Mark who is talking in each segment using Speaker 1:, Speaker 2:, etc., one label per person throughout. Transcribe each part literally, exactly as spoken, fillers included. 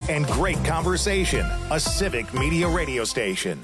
Speaker 1: and great conversation. A Civic Media radio station.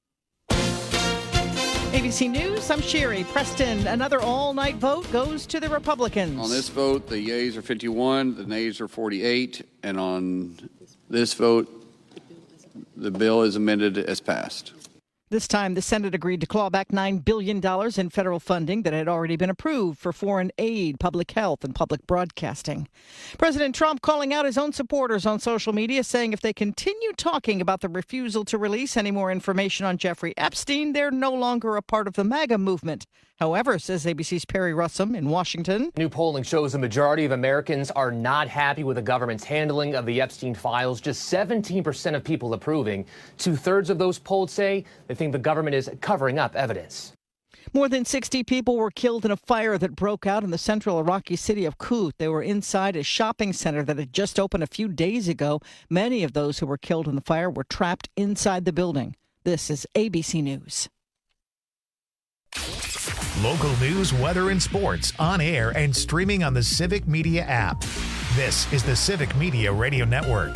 Speaker 2: A B C News, I'm Sherry. Preston, another all-night vote goes to the Republicans.
Speaker 3: On this vote, the yeas are fifty-one, the nays are forty-eight, and on this vote, the bill is amended as passed.
Speaker 2: This time, the Senate agreed to claw back nine billion dollars in federal funding that had already been approved for foreign aid, public health, and public broadcasting. President Trump calling out his own supporters on social media, saying if they continue talking about the refusal to release any more information on Jeffrey Epstein, they're no longer a part of the MAGA movement. However, says A B C's Perry Russum in Washington.
Speaker 4: New polling shows a majority of Americans are not happy with the government's handling of the Epstein files. Just seventeen percent of people approving. Two-thirds of those polled say they think the government is covering up evidence.
Speaker 2: More than sixty people were killed in a fire that broke out in the central Iraqi city of Kut. They were inside a shopping center that had just opened a few days ago. Many of those who were killed in the fire were trapped inside the building. This is A B C News.
Speaker 1: Local news, weather, and sports on air and streaming on the Civic Media app. This is the Civic Media Radio Network.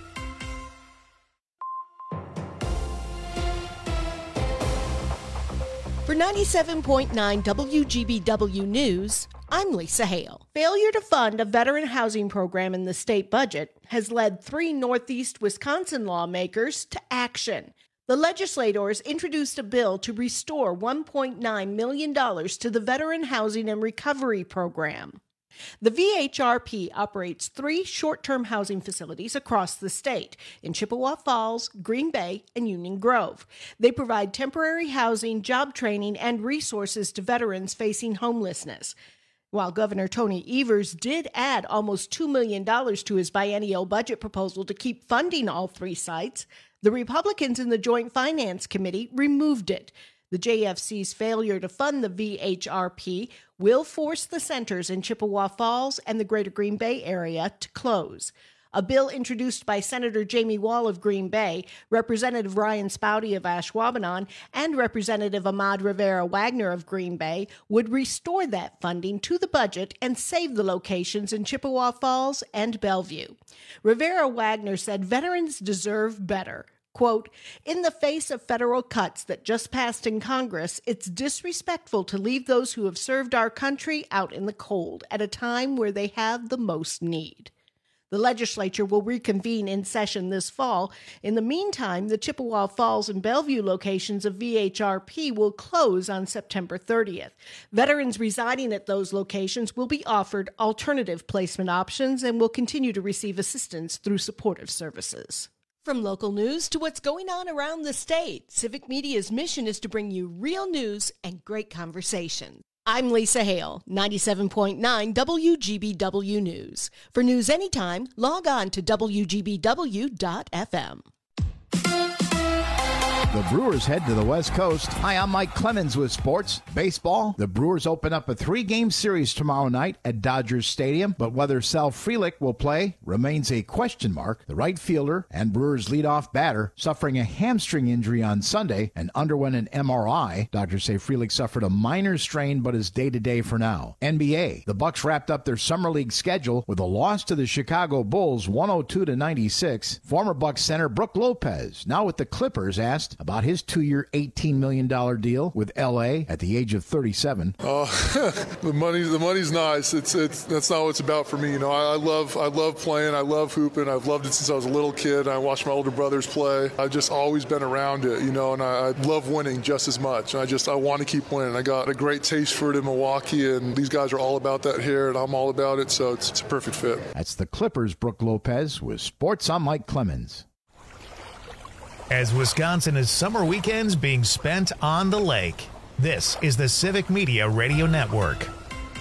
Speaker 5: For ninety-seven point nine W G B W News, I'm Lisa Hale. Failure to fund a veteran housing program in the state budget has led three Northeast Wisconsin lawmakers to action. The legislators introduced a bill to restore one point nine million dollars to the Veteran Housing and Recovery Program. The V H R P operates three short-term housing facilities across the state in Chippewa Falls, Green Bay, and Union Grove. They provide temporary housing, job training, and resources to veterans facing homelessness. While Governor Tony Evers did add almost two million dollars to his biennial budget proposal to keep funding all three sites, the Republicans in the Joint Finance Committee removed it. The J F C's failure to fund the V H R P will force the centers in Chippewa Falls and the greater Green Bay area to close. A bill introduced by Senator Jamie Wall of Green Bay, Representative Ryan Spouty of Ashwaubenon, and Representative Ahmad Rivera-Wagner of Green Bay would restore that funding to the budget and save the locations in Chippewa Falls and Bellevue. Rivera-Wagner said veterans deserve better. Quote, in the face of federal cuts that just passed in Congress, it's disrespectful to leave those who have served our country out in the cold at a time where they have the most need. The legislature will reconvene in session this fall. In the meantime, the Chippewa Falls and Bellevue locations of V H R P will close on September thirtieth. Veterans residing at those locations will be offered alternative placement options and will continue to receive assistance through supportive services. From local news to what's going on around the state, Civic Media's mission is to bring you real news and great conversation. I'm Lisa Hale, ninety-seven point nine W G B W News. For news anytime, log on to W G B W dot F M.
Speaker 6: The Brewers head to the West Coast. Hi, I'm Mike Clemens with sports. Baseball, the Brewers open up a three-game series tomorrow night at Dodgers Stadium, but whether Sal Frelick will play remains a question mark. The right fielder and Brewers leadoff batter suffering a hamstring injury on Sunday and underwent an M R I. Doctors say Frelick suffered a minor strain but is day-to-day for now. N B A, the Bucks wrapped up their summer league schedule with a loss to the Chicago Bulls one oh two to ninety-six. Former Bucks center Brook Lopez, now with the Clippers, asked about his two-year, eighteen million dollars deal with L A at the age of thirty-seven.
Speaker 7: Oh, the money, the money's nice. It's, it's, that's not what it's about for me. You know, I, I love, I love playing. I love hooping. I've loved it since I was a little kid. I watched my older brothers play. I've just always been around it, you know, and I, I love winning just as much. And I just, I want to keep winning. I got a great taste for it in Milwaukee, and these guys are all about that here, and I'm all about it, so it's, it's a perfect fit.
Speaker 6: That's the Clippers' Brook Lopez with Sports. I'm Mike Clemens.
Speaker 1: As Wisconsin is summer weekends being spent on the lake, this is the Civic Media Radio Network.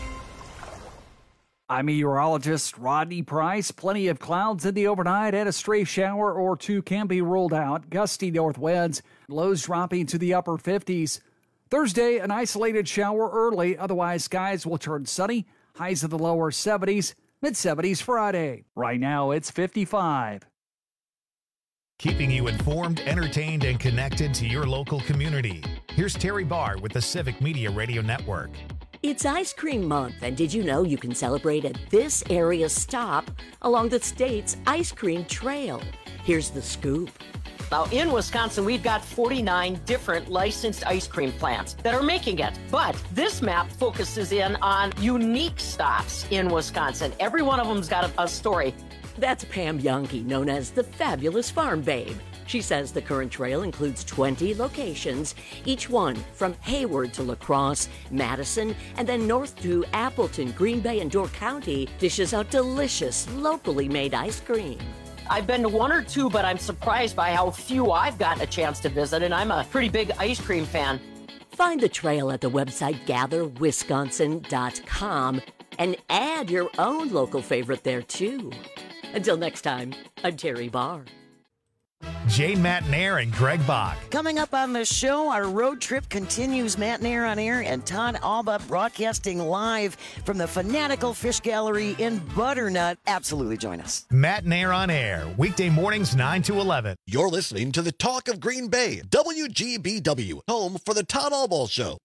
Speaker 8: I'm meteorologist Rodney Price. Plenty of clouds in the overnight and a stray shower or two can be ruled out. Gusty north winds, lows dropping to the upper fifties. Thursday, an isolated shower early. Otherwise, skies will turn sunny. Highs in the lower seventies, mid-seventies Friday. Right now, it's fifty-five.
Speaker 1: Keeping you informed, entertained, and connected to your local community. Here's Terry Barr with the Civic Media Radio Network.
Speaker 9: It's Ice Cream Month, and did you know you can celebrate at this area stop along the state's ice cream trail? Here's the scoop.
Speaker 10: Now, in Wisconsin, we've got forty-nine different licensed ice cream plants that are making it. But this map focuses in on unique stops in Wisconsin. Every one of them's got a, a story.
Speaker 9: That's Pam Yonke, known as the Fabulous Farm Babe. She says the current trail includes twenty locations, each one from Hayward to La Crosse, Madison, and then north to Appleton, Green Bay, and Door County dishes out delicious, locally made ice cream.
Speaker 10: I've been to one or two, but I'm surprised by how few I've gotten a chance to visit, and I'm a pretty big ice cream fan.
Speaker 9: Find the trail at the website gather wisconsin dot com and add your own local favorite there, too. Until next time, I'm Terry Barr.
Speaker 1: Jay Matnair and Greg Bach.
Speaker 11: Coming up on the show, our road trip continues. Matnair on air and Todd Alba broadcasting live from the Fanatical Fish Gallery in Butternut. Absolutely join us.
Speaker 1: Matnair on air, weekday mornings nine to eleven.
Speaker 12: You're listening to the Talk of Green Bay, W G B W, home for the Todd Alba Show.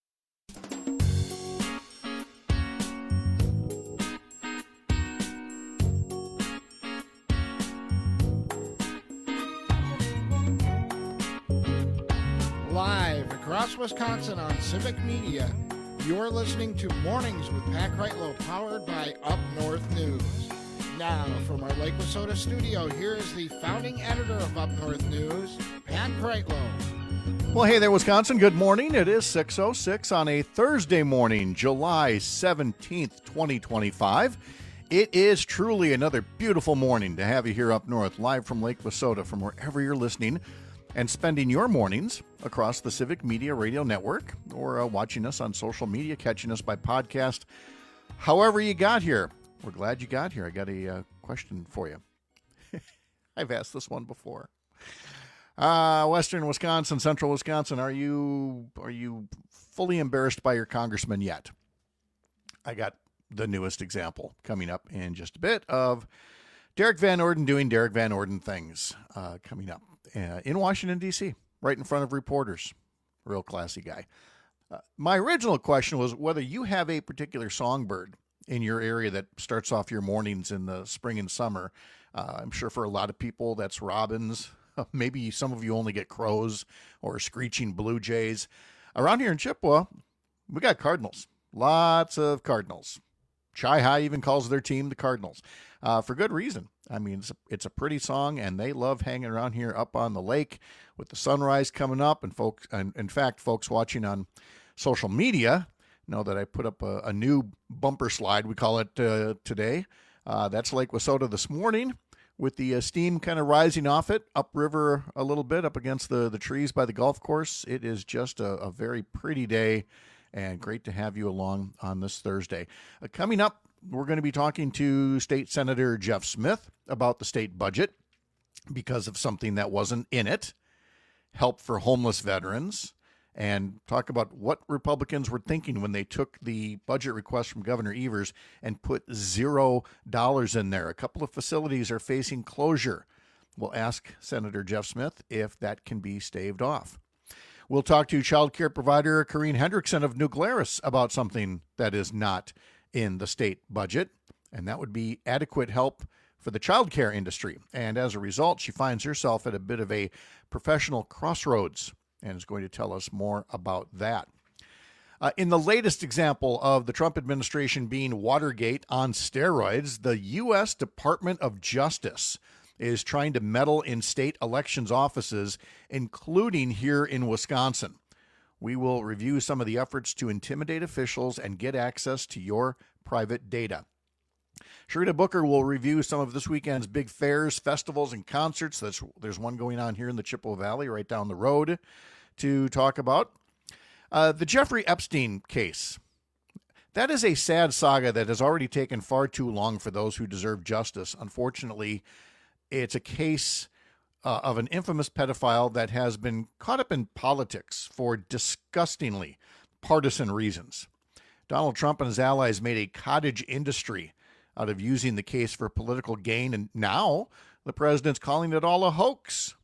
Speaker 6: Live across Wisconsin on Civic Media, you're listening to Mornings with Pat Kreitlow, powered by Up North News. Now, from our Lake Wissota studio, here is the founding editor of Up North News, Pat Kreitlow.
Speaker 13: Well, hey there, Wisconsin. Good morning. It is six oh six on a Thursday morning, July seventeenth, twenty twenty-five. It is truly another beautiful morning to have you here up north, live from Lake Wissota, from wherever you're listening and spending your mornings across the Civic Media Radio Network, or uh, watching us on social media, catching us by podcast. However you got here, we're glad you got here. I got a uh, question for you. I've asked this one before. Uh, Western Wisconsin, Central Wisconsin, are you are you fully embarrassed by your congressman yet? I got the newest example coming up in just a bit of Derek Van Orden doing Derek Van Orden things uh, coming up uh, in Washington, D C, right in front of reporters. Real classy guy. Uh, my original question was whether you have a particular songbird in your area that starts off your mornings in the spring and summer. Uh, I'm sure for a lot of people that's robins. Maybe some of you only get crows or screeching blue jays. Around here in Chippewa, we got cardinals. Lots of cardinals. Chi-Hi even calls their team the Cardinals, uh, for good reason. I mean, it's a, it's a pretty song, and they love hanging around here up on the lake with the sunrise coming up. And folks, and in fact, folks watching on social media know that I put up a, a new bumper slide, we call it uh, today. Uh, that's Lake Wissota this morning, with the uh, steam kind of rising off it, upriver a little bit, up against the, the trees by the golf course. It is just a, a very pretty day, and great to have you along on this Thursday. Uh, coming up, we're going to be talking to State Senator Jeff Smith about the state budget because of something that wasn't in it, help for homeless veterans, and talk about what Republicans were thinking when they took the budget request from Governor Evers and put zero dollars in there. A couple of facilities are facing closure. We'll ask Senator Jeff Smith if that can be staved off. We'll talk to child care provider Corrine Hendrickson of New Glarus about something that is not in the state budget, and that would be adequate help for the child care industry. And as a result, she finds herself at a bit of a professional crossroads and is going to tell us more about that. Uh, in the latest example of the Trump administration being Watergate on steroids, the U S Department of Justice is trying to meddle in state elections offices, including here in Wisconsin. We will review some of the efforts to intimidate officials and get access to your private data. Sharita Booker will review some of this weekend's big fairs, festivals, and concerts. There's, there's one going on here in the Chippewa Valley right down the road to talk about. Uh, the Jeffrey Epstein case. That is a sad saga that has already taken far too long for those who deserve justice. Unfortunately, it's a case uh, of an infamous pedophile that has been caught up in politics for disgustingly partisan reasons. Donald Trump and his allies made a cottage industry out of using the case for political gain, and now the president's calling it all a hoax.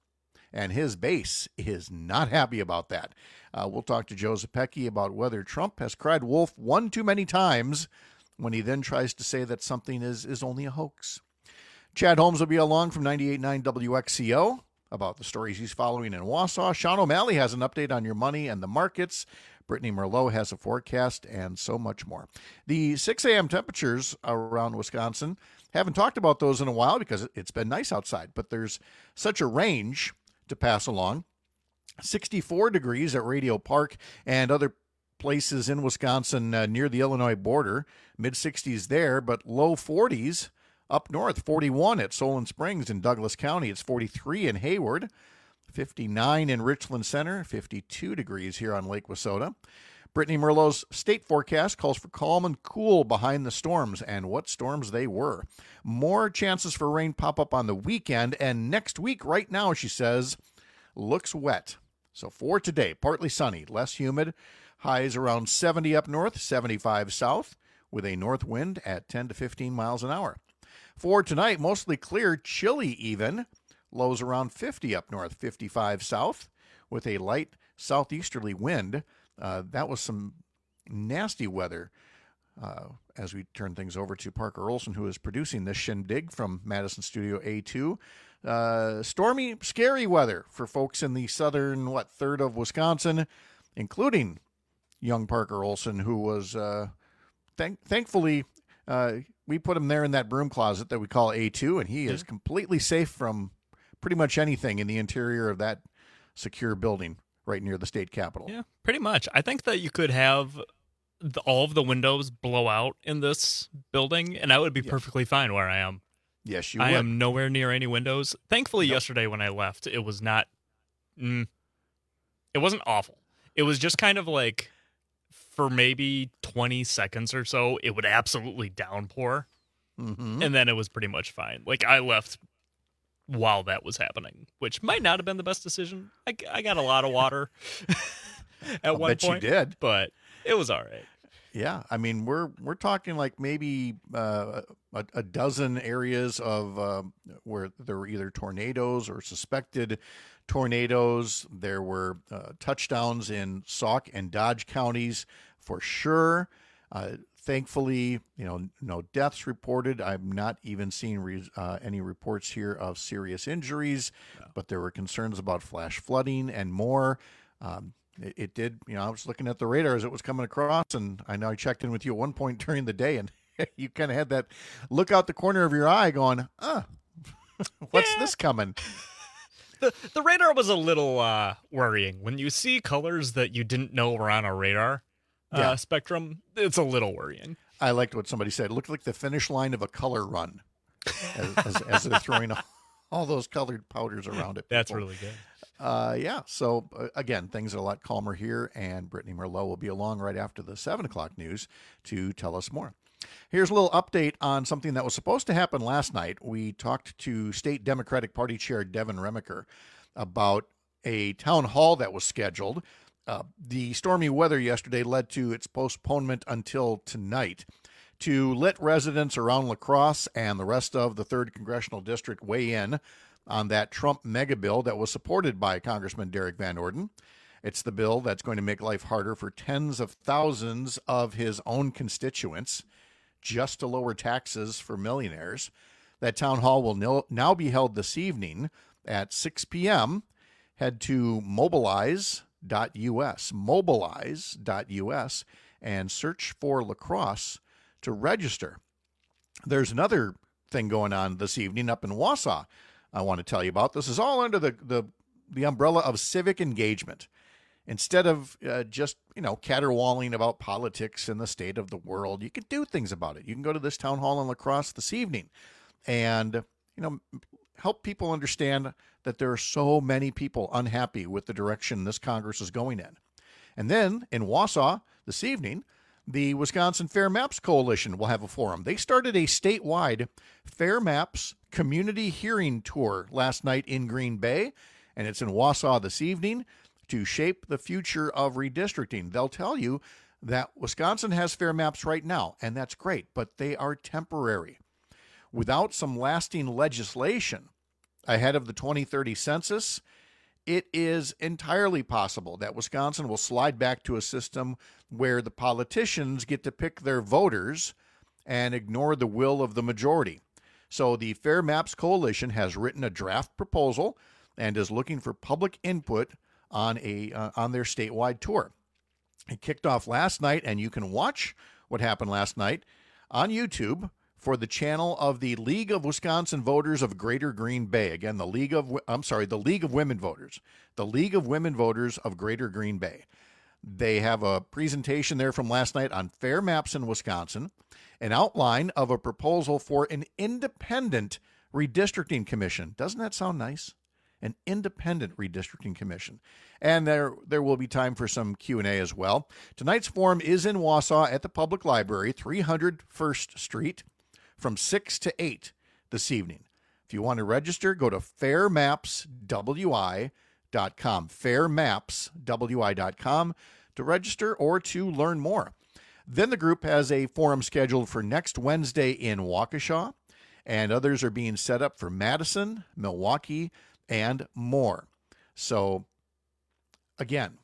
Speaker 13: and his base is not happy about that. Uh, we'll talk to Joe Zepecki about whether Trump has cried wolf one too many times when he then tries to say that something is, is only a hoax. Chad Holmes will be along from ninety-eight point nine W X C O about the stories he's following in Wausau. Sean O'Malley has an update on your money and the markets. Brittany Merlot has a forecast, and so much more. The six a.m. temperatures around Wisconsin, haven't talked about those in a while because it's been nice outside, but there's such a range to pass along. sixty-four degrees at Radio Park and other places in Wisconsin uh, near the Illinois border, mid-sixties there, but low forties up north, forty-one at Solon Springs in Douglas County. It's forty-three in Hayward, fifty-nine in Richland Center, fifty-two degrees here on Lake Wissota. Brittany Merlot's state forecast calls for calm and cool behind the storms, and what storms they were. More chances for rain pop up on the weekend, and next week right now, she says, looks wet. So for today, partly sunny, less humid, highs around seventy up north, seventy-five south, with a north wind at ten to fifteen miles an hour. For tonight, mostly clear, chilly even, lows around fifty up north, fifty-five south, with a light southeasterly wind. Uh, that was some nasty weather uh, as we turn things over to Parker Olson, who is producing this shindig from Madison Studio A two. Uh, stormy, scary weather for folks in the southern, what, third of Wisconsin, including young Parker Olson, who was, uh, thank- thankfully, uh, we put him there in that broom closet that we call A two, and he is completely safe from pretty much anything in the interior of that secure building right near the state capitol.
Speaker 14: Yeah, pretty much. I think that you could have the, all of the windows blow out in this building, and I would be yes. perfectly fine where I am.
Speaker 13: Yes, you
Speaker 14: I
Speaker 13: would.
Speaker 14: am nowhere near any windows. Thankfully,
Speaker 13: nope.
Speaker 14: yesterday when I left, it was not, mm, it wasn't awful. It was just kind of like, for maybe twenty seconds or so, it would absolutely downpour,
Speaker 13: mm-hmm.
Speaker 14: and then it was pretty much fine. Like, I left while that was happening, which might not have been the best decision. I, I got a lot of water at
Speaker 13: I'll
Speaker 14: one
Speaker 13: bet
Speaker 14: point,
Speaker 13: you did.
Speaker 14: But it was all right.
Speaker 13: Yeah, I mean, we're we're talking like maybe uh, a, a dozen areas of uh, where there were either tornadoes or suspected tornadoes. There were uh, touchdowns in Sauk and Dodge counties for sure. Uh, thankfully, you know, no deaths reported. I'm not even seeing re- uh, any reports here of serious injuries, no. but there were concerns about flash flooding and more. Um, it, it did, you know, I was looking at the radar as it was coming across, and I know I checked in with you at one point during the day, and you kind of had that look out the corner of your eye going, uh, what's
Speaker 14: yeah.
Speaker 13: this coming?
Speaker 14: The the radar was a little uh, worrying. When you see colors that you didn't know were on a radar uh,
Speaker 13: yeah.
Speaker 14: spectrum, it's a little worrying.
Speaker 13: I liked what somebody said. It looked like the finish line of a color run as, as, as they're throwing all those colored powders around it.
Speaker 14: That's really good.
Speaker 13: Uh, yeah. So, uh, again, things are a lot calmer here, and Brittany Merlot will be along right after the seven o'clock news to tell us more. Here's a little update on something that was supposed to happen last night. We talked to State Democratic Party Chair Devin Remiker about a town hall that was scheduled. Uh, the stormy weather yesterday led to its postponement until tonight. To let residents around La Crosse and the rest of the third Congressional District weigh in on that Trump mega bill that was supported by Congressman Derek Van Orden. It's the bill that's going to make life harder for tens of thousands of his own constituents just to lower taxes for millionaires. That town hall will now be held this evening at six p.m. Head to mobilize dot U S, mobilize dot U S, and search for La Crosse to register. There's another thing going on this evening up in Wausau I want to tell you about. This is all under the, the, the umbrella of civic engagement. Instead of uh, just, you know, caterwauling about politics and the state of the world, you can do things about it. You can go to this town hall in La Crosse this evening and, you know, help people understand that there are so many people unhappy with the direction this Congress is going in. And then in Wausau this evening, the Wisconsin Fair Maps Coalition will have a forum. They started a statewide Fair Maps community hearing tour last night in Green Bay, and it's in Wausau this evening to shape the future of redistricting. They'll tell you that Wisconsin has fair maps right now, and that's great, but they are temporary. Without some lasting legislation ahead of the twenty thirty census, it is entirely possible that Wisconsin will slide back to a system where the politicians get to pick their voters and ignore the will of the majority. So the Fair Maps Coalition has written a draft proposal and is looking for public input on a uh, on their statewide tour. It kicked off last night, and you can watch what happened last night on YouTube for the channel of the League of Wisconsin Voters of Greater Green Bay. Again, the League of I'm sorry, the League of Women Voters, the League of Women Voters of Greater Green Bay. They have a presentation there from last night on Fair Maps in Wisconsin, an outline of a proposal for an independent redistricting commission. Doesn't that sound nice? An independent redistricting commission. And there there will be time for some Q and A as well. Tonight's forum is in Wausau at the Public Library, three hundred First Street, from six to eight this evening. If you want to register, go to fair maps w i dot com, fair maps w i dot com to register or to learn more. Then the group has a forum scheduled for next Wednesday in Waukesha, and others are being set up for Madison, Milwaukee, and more. So, again,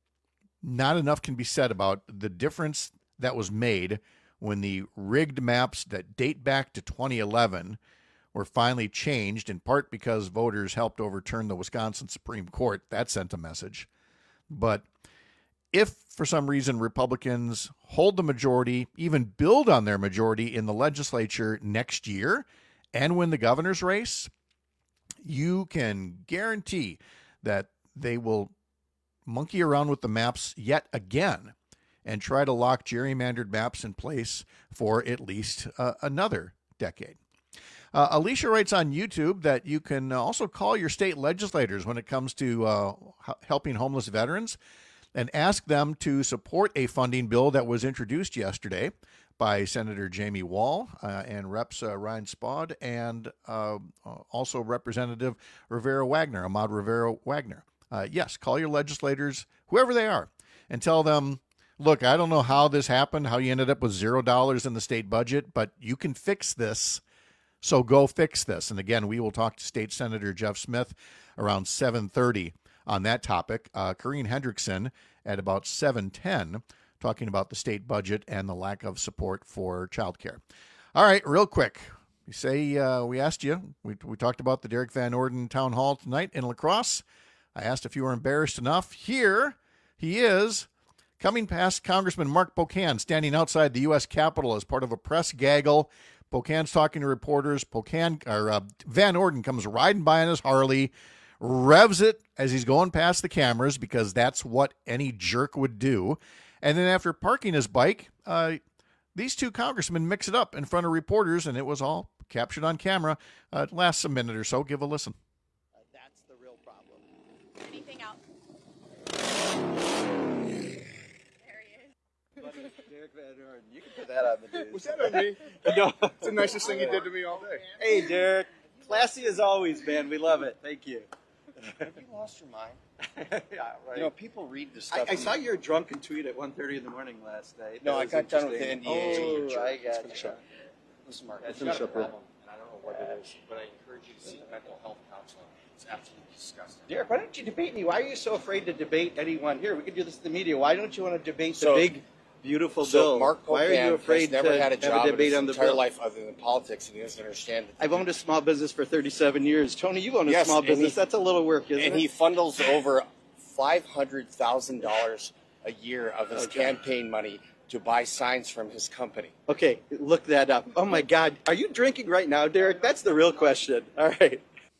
Speaker 13: not enough can be said about the difference that was made when the rigged maps that date back to twenty eleven were finally changed, in part because voters helped overturn the Wisconsin Supreme Court. That sent a message. But if, for some reason, Republicans hold the majority, even build on their majority in the legislature next year and win the governor's race, you can guarantee that they will monkey around with the maps yet again and try to lock gerrymandered maps in place for at least uh, another decade. Uh, Alicia writes on YouTube that you can also call your state legislators when it comes to uh, h- helping homeless veterans and ask them to support a funding bill that was introduced yesterday by Senator Jamie Wall uh, and Reps uh, Ryan Spaude and uh, also Representative Rivera Wagner, Ahmad Rivera Wagner. Uh, yes, call your legislators, whoever they are, and tell them, look, I don't know how this happened, how you ended up with zero dollars in the state budget, but you can fix this, so go fix this. And again, we will talk to State Senator Jeff Smith around seven thirty on that topic. Uh, Corrine Hendrickson at about seven ten, talking about the state budget and the lack of support for childcare. All right, real quick. You say uh, we asked you, we, we talked about the Derek Van Orden Town Hall tonight in La Crosse. I asked if you were embarrassed enough. Here he is, coming past Congressman Mark Pocan, standing outside the U S Capitol as part of a press gaggle. Pocan's talking to reporters. Pocan, or uh, Van Orden comes riding by on his Harley, revs it as he's going past the cameras because that's what any jerk would do. And then after parking his bike, uh, these two congressmen mix it up in front of reporters, and it was all captured on camera. Uh, it lasts a minute or so. Give a listen.
Speaker 15: Uh, that's the real problem.
Speaker 16: Anything else? There he is.
Speaker 15: Derek Van Orden, you can put that on the news.
Speaker 17: Was that on me? No. It's the nicest thing you did to me all day.
Speaker 15: Hey, Derek. Classy as always, man. We love it. Thank you.
Speaker 17: Have you lost your mind?
Speaker 15: Yeah, right.
Speaker 17: You know, people read this stuff.
Speaker 15: I, I saw your drunken tweet at one thirty in the morning last night.
Speaker 17: No,
Speaker 15: That
Speaker 17: I
Speaker 15: was
Speaker 17: got done with the
Speaker 15: interesting.
Speaker 17: N D A.
Speaker 15: Oh,
Speaker 17: You're a jerk.
Speaker 15: I
Speaker 17: Let's
Speaker 15: got
Speaker 17: finish
Speaker 15: you.
Speaker 17: up. Listen, Mark,
Speaker 15: That's
Speaker 17: you've got a
Speaker 15: got a problem.
Speaker 17: problem, and I don't know what it is, but I encourage you to see a mental health counselor. It's absolutely disgusting.
Speaker 15: Derek, why don't you debate me? Why are you so afraid to debate anyone here? We could do this in the media. Why don't you want to debate
Speaker 17: So-
Speaker 15: the big, beautiful
Speaker 17: So
Speaker 15: bill?
Speaker 17: Mark
Speaker 15: Why are you
Speaker 17: Pocan
Speaker 15: afraid
Speaker 17: has never
Speaker 15: to
Speaker 17: had a
Speaker 15: have
Speaker 17: job
Speaker 15: a
Speaker 17: in
Speaker 15: debate
Speaker 17: his
Speaker 15: on the
Speaker 17: entire
Speaker 15: bill?
Speaker 17: life other than politics, and he doesn't understand it.
Speaker 15: I've owned a small business for thirty-seven years. Tony, you've owned a
Speaker 17: Yes,
Speaker 15: small
Speaker 17: and
Speaker 15: business.
Speaker 17: he-
Speaker 15: That's a little work, isn't
Speaker 17: and
Speaker 15: it?
Speaker 17: he funnels over five hundred thousand dollars a year of his
Speaker 15: Okay.
Speaker 17: campaign money to buy signs from his company.
Speaker 15: Okay, look that up. Oh my God, are you drinking right now, Derek? That's the real question. All right.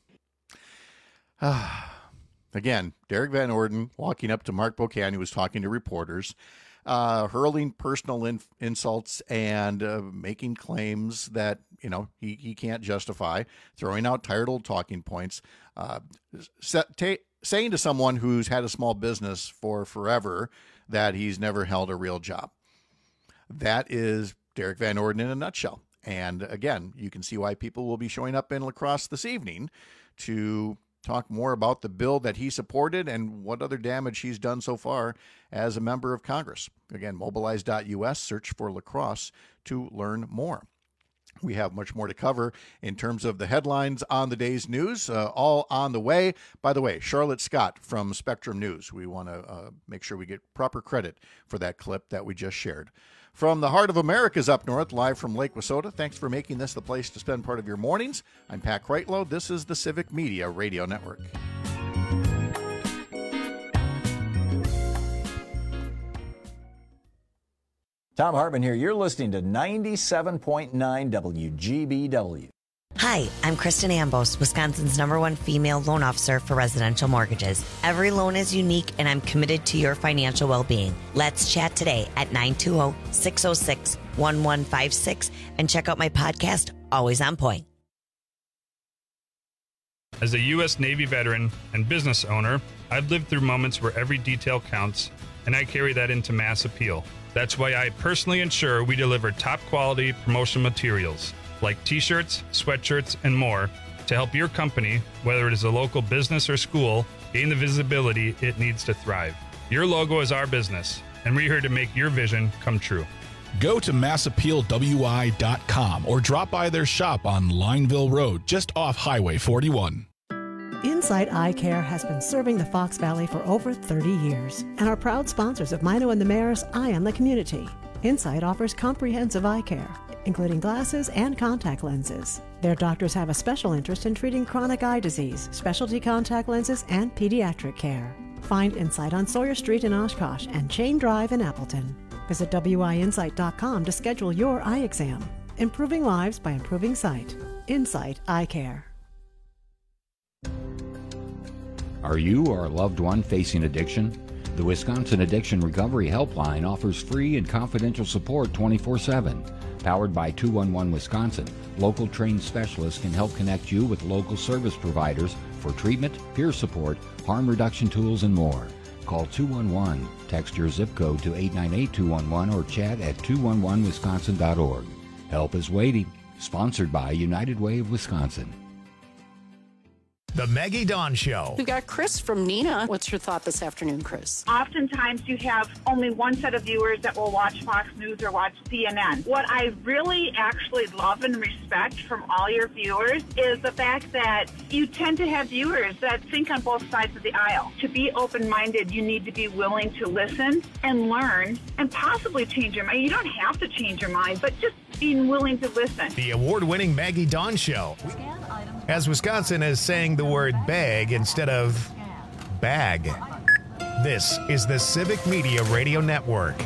Speaker 13: Again, Derek Van Orden walking up to Mark Pocan, who was talking to reporters, uh, hurling personal in- insults and uh, making claims that, you know, he, he can't justify, throwing out tired old talking points, uh, set, ta- saying to someone who's had a small business for forever that he's never held a real job. That is Derek Van Orden in a nutshell. And again, you can see why people will be showing up in La Crosse this evening to talk more about the bill that he supported and what other damage he's done so far as a member of Congress. Again, mobilize dot U S, search for La Crosse to learn more. We have much more to cover in terms of the headlines on the day's news, uh, all on the way. By the way, Charlotte Scott from Spectrum News. We want to uh, make sure we get proper credit for that clip that we just shared. From the heart of America's up north, live from Lake Wissota, thanks for making this the place to spend part of your mornings. I'm Pat Kreitlow. This is the Civic Media Radio Network.
Speaker 18: Tom Hartman here. You're listening to ninety-seven point nine W G B W.
Speaker 19: Hi, I'm Kristen Ambos, Wisconsin's number one female loan officer for residential mortgages. Every loan is unique, and I'm committed to your financial well-being. Let's chat today at nine two zero, six zero six, one one five six and check out my podcast, Always on Point.
Speaker 20: As a U S Navy veteran and business owner, I've lived through moments where every detail counts, and I carry that into mass appeal. That's why I personally ensure we deliver top-quality promotional materials like T-shirts, sweatshirts, and more to help your company, whether it is a local business or school, gain the visibility it needs to thrive. Your logo is our business, and we're here to make your vision come true.
Speaker 21: Go to mass appeal w i dot com or drop by their shop on Lineville Road, just off Highway forty-one.
Speaker 22: Insight Eye Care has been serving the Fox Valley for over thirty years and are proud sponsors of Mino and the Mayor's Eye on the Community. Insight offers comprehensive eye care, including glasses and contact lenses. Their doctors have a special interest in treating chronic eye disease, specialty contact lenses, and pediatric care. Find Insight on Sawyer Street in Oshkosh and Chain Drive in Appleton. Visit w i insight dot com to schedule your eye exam. Improving lives by improving sight. Insight Eye Care.
Speaker 23: Are you or a loved one facing addiction? The Wisconsin Addiction Recovery Helpline offers free and confidential support twenty-four seven. Powered by two one one Wisconsin, local trained specialists can help connect you with local service providers for treatment, peer support, harm reduction tools, and more. Call two one one, text your zip code to eight nine eight two one one, or chat at two one one wisconsin dot org. Help is waiting. Sponsored by United Way of Wisconsin.
Speaker 1: The Maggie Dawn Show.
Speaker 24: We've got Chris from Neenah. What's your thought this afternoon, Chris?
Speaker 25: Oftentimes you have only one set of viewers that will watch Fox News or watch C N N. What I really actually love and respect from all your viewers is the fact that you tend to have viewers that think on both sides of the aisle. To be open-minded, you need to be willing to listen and learn and possibly change your mind. You don't have to change your mind, but just being willing to listen.
Speaker 1: The award-winning Maggie Dawn Show. As Wisconsin is saying the word bag instead of bag. This is the Civic Media Radio Network.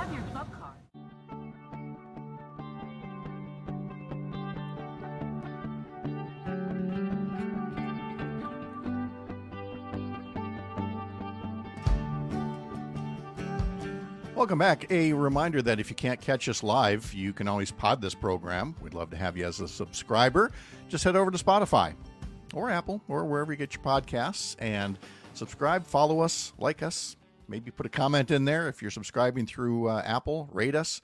Speaker 13: Welcome back. A reminder that if you can't catch us live, you can always pod this program. We'd love to have you as a subscriber. Just head over to Spotify or Apple or wherever you get your podcasts and subscribe, follow us, like us, maybe put a comment in there. If you're subscribing through uh, Apple, rate us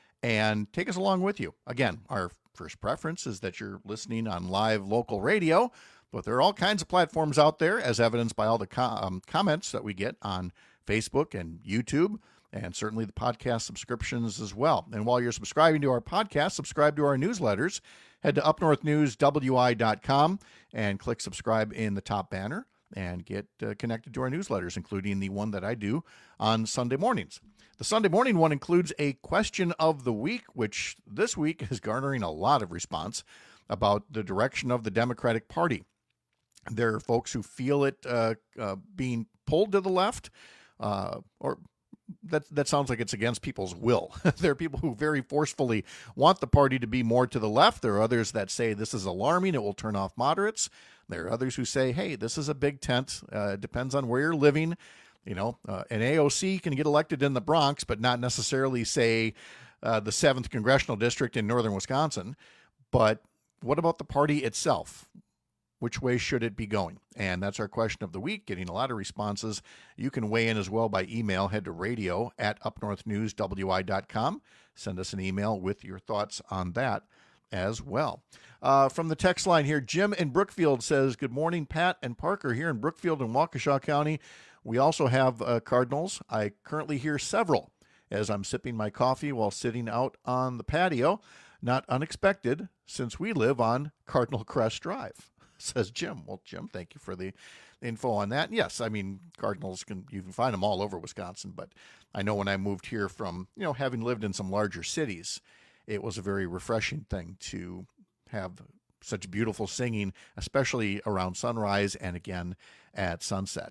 Speaker 13: and take us along with you. Again, our first preference is that you're listening on live local radio, but there are all kinds of platforms out there, as evidenced by all the co- um, comments that we get on Facebook and YouTube, and certainly the podcast subscriptions as well. And while you're subscribing to our podcast, subscribe to our newsletters. Head to up north news w i dot com and click subscribe in the top banner and get uh, connected to our newsletters, including the one that I do on Sunday mornings. The Sunday morning one includes a question of the week, which this week is garnering a lot of response about the direction of the Democratic Party. There are folks who feel it uh, uh, being pulled to the left, uh, or That that sounds like it's against people's will. There are people who very forcefully want the party to be more to the left. There are others that say this is alarming, it will turn off moderates. There are others who say, hey, this is a big tent. Uh, it depends on where you're living. You know, uh, an A O C can get elected in the Bronx, but not necessarily, say, uh, the seventh Congressional District in northern Wisconsin. But what about the party itself? Which way should it be going? And that's our question of the week, getting a lot of responses. You can weigh in as well by email. Head to radio at up north news w i dot com. Send us an email with your thoughts on that as well. Uh, from the text line here, Jim in Brookfield says, good morning, Pat and Parker. Here in Brookfield and Waukesha County, we also have uh, cardinals. I currently hear several as I'm sipping my coffee while sitting out on the patio. Not unexpected, since we live on Cardinal Crest Drive, says Jim. Well, Jim, thank you for the info on that. And yes, I mean, Cardinals, can you can find them all over Wisconsin, but I know when I moved here from, you know, having lived in some larger cities, it was a very refreshing thing to have such beautiful singing, especially around sunrise and again at sunset.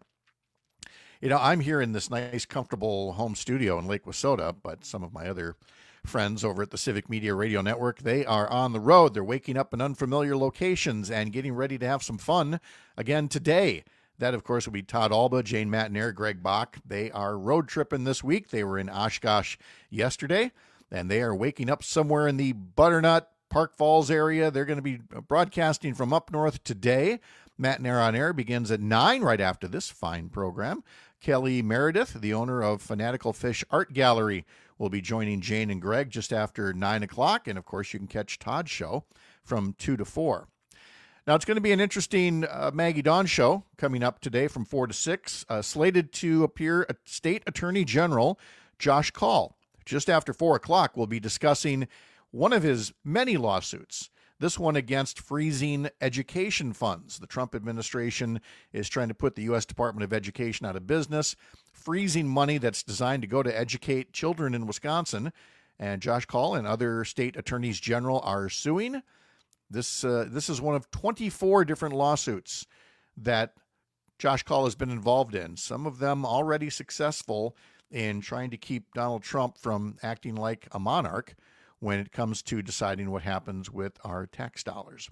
Speaker 13: You know, I'm here in this nice, comfortable home studio in Lake Wissota, but some of my other friends over at the Civic Media Radio Network, they are on the road. They're waking up in unfamiliar locations and getting ready to have some fun again today. That, of course, will be Todd Alba, Jane Matnair, Greg Bach. They are road tripping this week. They were in Oshkosh yesterday, and they are waking up somewhere in the Butternut, Park Falls area. They're going to be broadcasting from up north today. Matnair on Air begins at nine right after this fine program. Kelly Meredith, the owner of Fanatical Fish Art Gallery, will be joining Jane and Greg just after nine o'clock. And, of course, you can catch Todd's show from two to four. Now, it's going to be an interesting uh, Maggie Dawn show coming up today from four to six, uh, slated to appear at State Attorney General Josh Kaul. Just after four o'clock, we'll be discussing one of his many lawsuits, this one against freezing education funds. The Trump administration is trying to put the U S Department of Education out of business, freezing money that's designed to go to educate children in Wisconsin. And Josh Kaul and other state attorneys general are suing. This uh, this is one of twenty-four different lawsuits that Josh Kaul has been involved in, some of them already successful in trying to keep Donald Trump from acting like a monarch when it comes to deciding what happens with our tax dollars.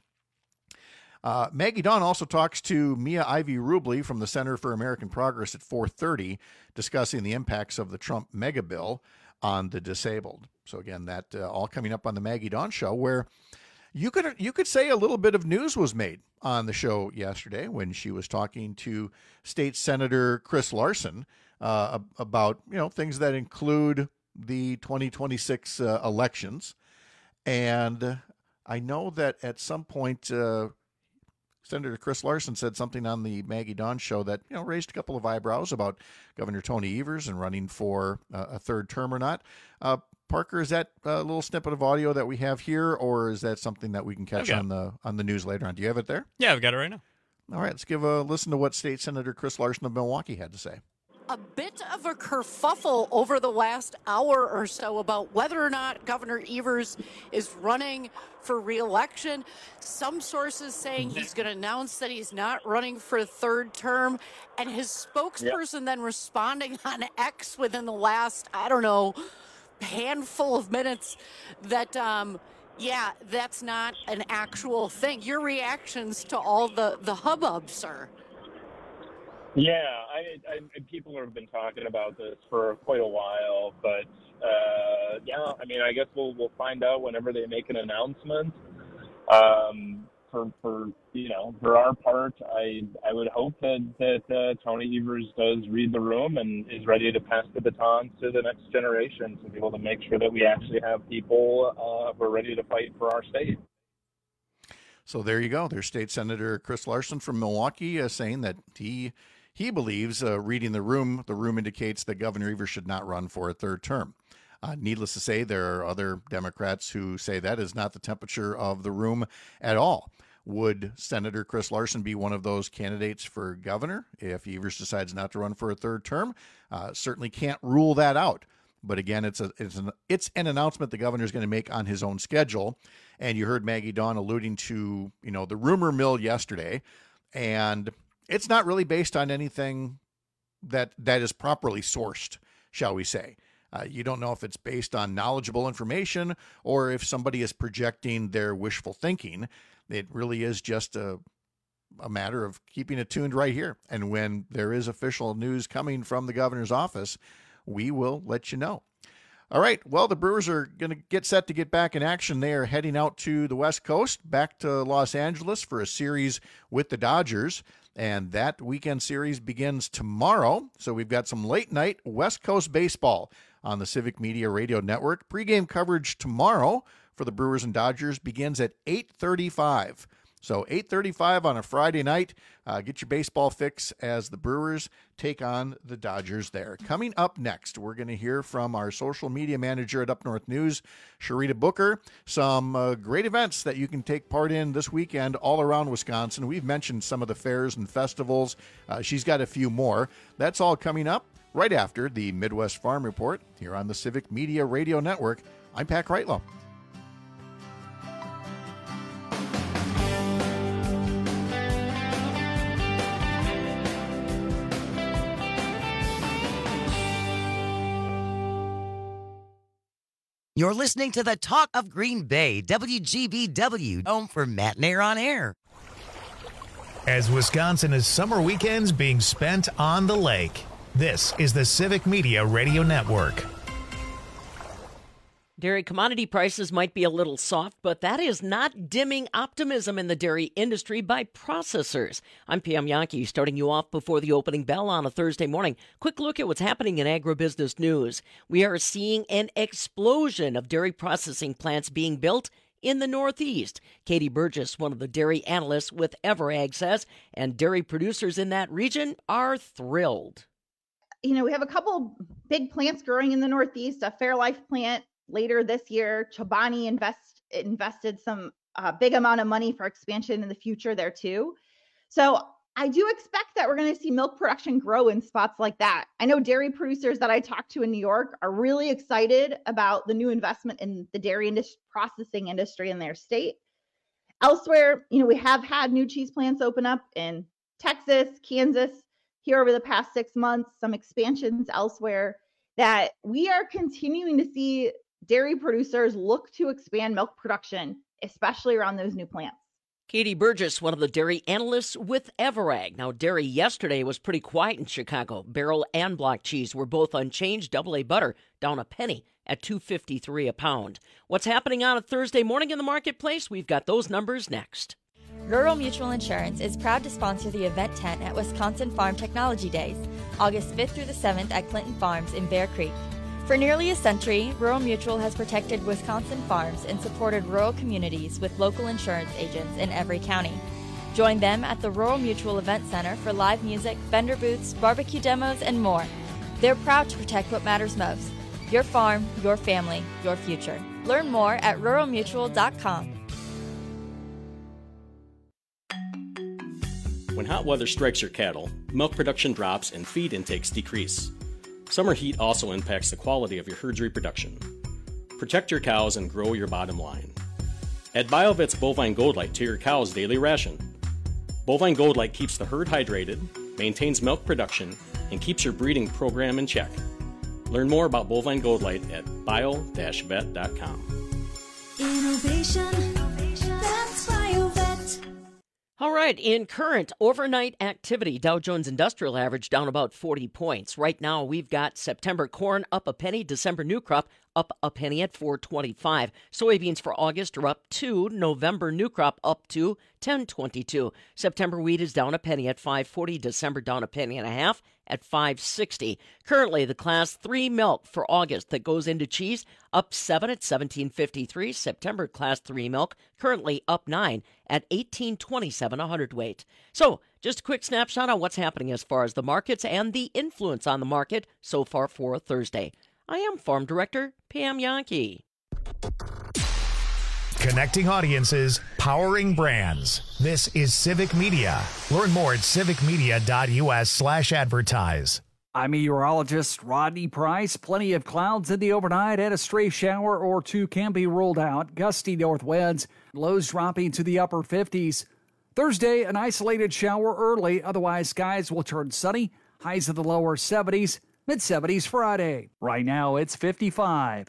Speaker 13: Uh, Maggie Dawn also talks to Mia Ivy Rubley from the Center for American Progress at four thirty, discussing the impacts of the Trump mega bill on the disabled. So again, that uh, all coming up on the Maggie Dawn Show, where you could you could say a little bit of news was made on the show yesterday when she was talking to State Senator Chris Larson uh, about, you know, things that include the twenty twenty-six uh, elections. And I know that at some point uh, Senator Chris Larson said something on the Maggie Dawn Show that, you know, raised a couple of eyebrows about Governor Tony Evers and running for uh, a third term or not. Uh, Parker, is that a little snippet of audio that we have here, or is that something that we can catch on the on the news later on? Do you have it there?
Speaker 14: Yeah, I've got it right now.
Speaker 13: All right, let's give a listen to what State Senator Chris Larson of Milwaukee had to say.
Speaker 24: A bit of a kerfuffle over the last hour or so about whether or not Governor Evers is running for re-election. Some sources saying he's going to announce that he's not running for a third term, and his spokesperson yep. then responding on X within the last, I don't know, handful of minutes that, um, yeah, that's not an actual thing. Your reactions to all the, the hubbub, sir?
Speaker 2: Yeah, I, I, people have been talking about this for quite a while, but uh, yeah, I mean, I guess we'll we'll find out whenever they make an announcement. Um, for for you know, for our part, I I would hope that that uh, Tony Evers does read the room and is ready to pass the baton to the next generation to be able to make sure that we actually have people uh, who are ready to fight for our state.
Speaker 13: So there you go. There's State Senator Chris Larson from Milwaukee uh, saying that he. He believes, uh, reading the room, the room indicates that Governor Evers should not run for a third term. Uh, needless to say, there are other Democrats who say that is not the temperature of the room at all. Would Senator Chris Larson be one of those candidates for governor if Evers decides not to run for a third term? Uh, certainly can't rule that out. But again, it's a it's an it's an announcement the governor is going to make on his own schedule. And you heard Maggie Dawn alluding to, you know, the rumor mill yesterday, and it's not really based on anything that that is properly sourced, shall we say. Uh, you don't know if it's based on knowledgeable information or if somebody is projecting their wishful thinking. It really is just a, a matter of keeping it tuned right here. And when there is official news coming from the governor's office, we will let you know. All right, well, the Brewers are going to get set to get back in action. They are heading out to the West Coast, back to Los Angeles for a series with the Dodgers. And that weekend series begins tomorrow. So we've got some late night West Coast baseball on the Civic Media Radio Network. Pre-game coverage tomorrow for the Brewers and Dodgers begins at eight thirty-five. So eight thirty-five on a Friday night. Uh, get your baseball fix as the Brewers take on the Dodgers there. Coming up next, we're going to hear from our social media manager at Up North News, Sharita Booker, some uh, great events that you can take part in this weekend all around Wisconsin. We've mentioned some of the fairs and festivals. Uh, she's got a few more. That's all coming up right after the Midwest Farm Report here on the Civic Media Radio Network. I'm Pat Kreitlow.
Speaker 11: You're listening to the Talk of Green Bay, W G B W, home for Matt Nair on Air.
Speaker 1: As Wisconsin is summer weekends being spent on the lake, this is the Civic Media Radio Network.
Speaker 9: Dairy commodity prices might be a little soft, but that is not dimming optimism in the dairy industry by processors. I'm Pam Yankee, starting you off before the opening bell on a Thursday morning. Quick look at what's happening in agribusiness news. We are seeing an explosion of dairy processing plants being built in the Northeast. Katie Burgess, one of the dairy analysts with Everag, says, and dairy producers in that region are thrilled.
Speaker 3: You know, we have a couple big plants growing in the Northeast, a Fairlife plant. Later this year, Chobani invest, invested some uh, big amount of money for expansion in the future there too. So I do expect that we're going to see milk production grow in spots like that. I know dairy producers that I talked to in New York are really excited about the new investment in the dairy industry, processing industry in their state. Elsewhere, you know, we have had new cheese plants open up in Texas, Kansas, here over the past six months, some expansions elsewhere, that we are continuing to see dairy producers look to expand milk production, especially around those new plants.
Speaker 9: Katie Burgess, one of the dairy analysts with Everag. Now, dairy yesterday was pretty quiet in Chicago. Barrel and block cheese were both unchanged. Double A butter down a penny at two fifty-three a pound. What's happening on a Thursday morning in the marketplace? We've got those numbers next.
Speaker 4: Rural Mutual Insurance is proud to sponsor the event tent at Wisconsin Farm Technology Days, August fifth through the seventh at Clinton Farms in Bear Creek. For nearly a century, Rural Mutual has protected Wisconsin farms and supported rural communities with local insurance agents in every county. Join them at the Rural Mutual Event Center for live music, vendor booths, barbecue demos, and more. They're proud to protect what matters most: your farm, your family, your future. Learn more at rural mutual dot com.
Speaker 5: When hot weather strikes your cattle, milk production drops and feed intakes decrease. Summer heat also impacts the quality of your herd's reproduction. Protect your cows and grow your bottom line. Add BioVet's Bovine Gold Light to your cow's daily ration. Bovine Gold Light keeps the herd hydrated, maintains milk production, and keeps your breeding program in check. Learn more about Bovine Gold Light at bio dash vet dot com.
Speaker 7: Innovation, that's BioVet.
Speaker 9: All right, in current overnight activity, Dow Jones Industrial Average down about forty points. Right now, we've got September corn up a penny, December new crop up a penny at four twenty-five. Soybeans for August are up two, November new crop up to ten twenty-two. September wheat is down a penny at five forty, December down a penny and a half at five sixty. Currently, the class three milk for August that goes into cheese up seven at seventeen fifty-three. September class three milk currently up nine at eighteen twenty-seven a hundredweight. So, just a quick snapshot on what's happening as far as the markets and the influence on the market so far for Thursday. I am Farm Director Pam Yankee.
Speaker 1: Connecting audiences, powering brands. This is Civic Media. Learn more at civicmedia.us slash advertise.
Speaker 8: I'm meteorologist Rodney Price. Plenty of clouds in the overnight and a stray shower or two can be ruled out. Gusty north winds, lows dropping to the upper fifties. Thursday, an isolated shower early. Otherwise, skies will turn sunny. Highs in the lower seventies. mid-seventies Friday. Right now, it's fifty-five.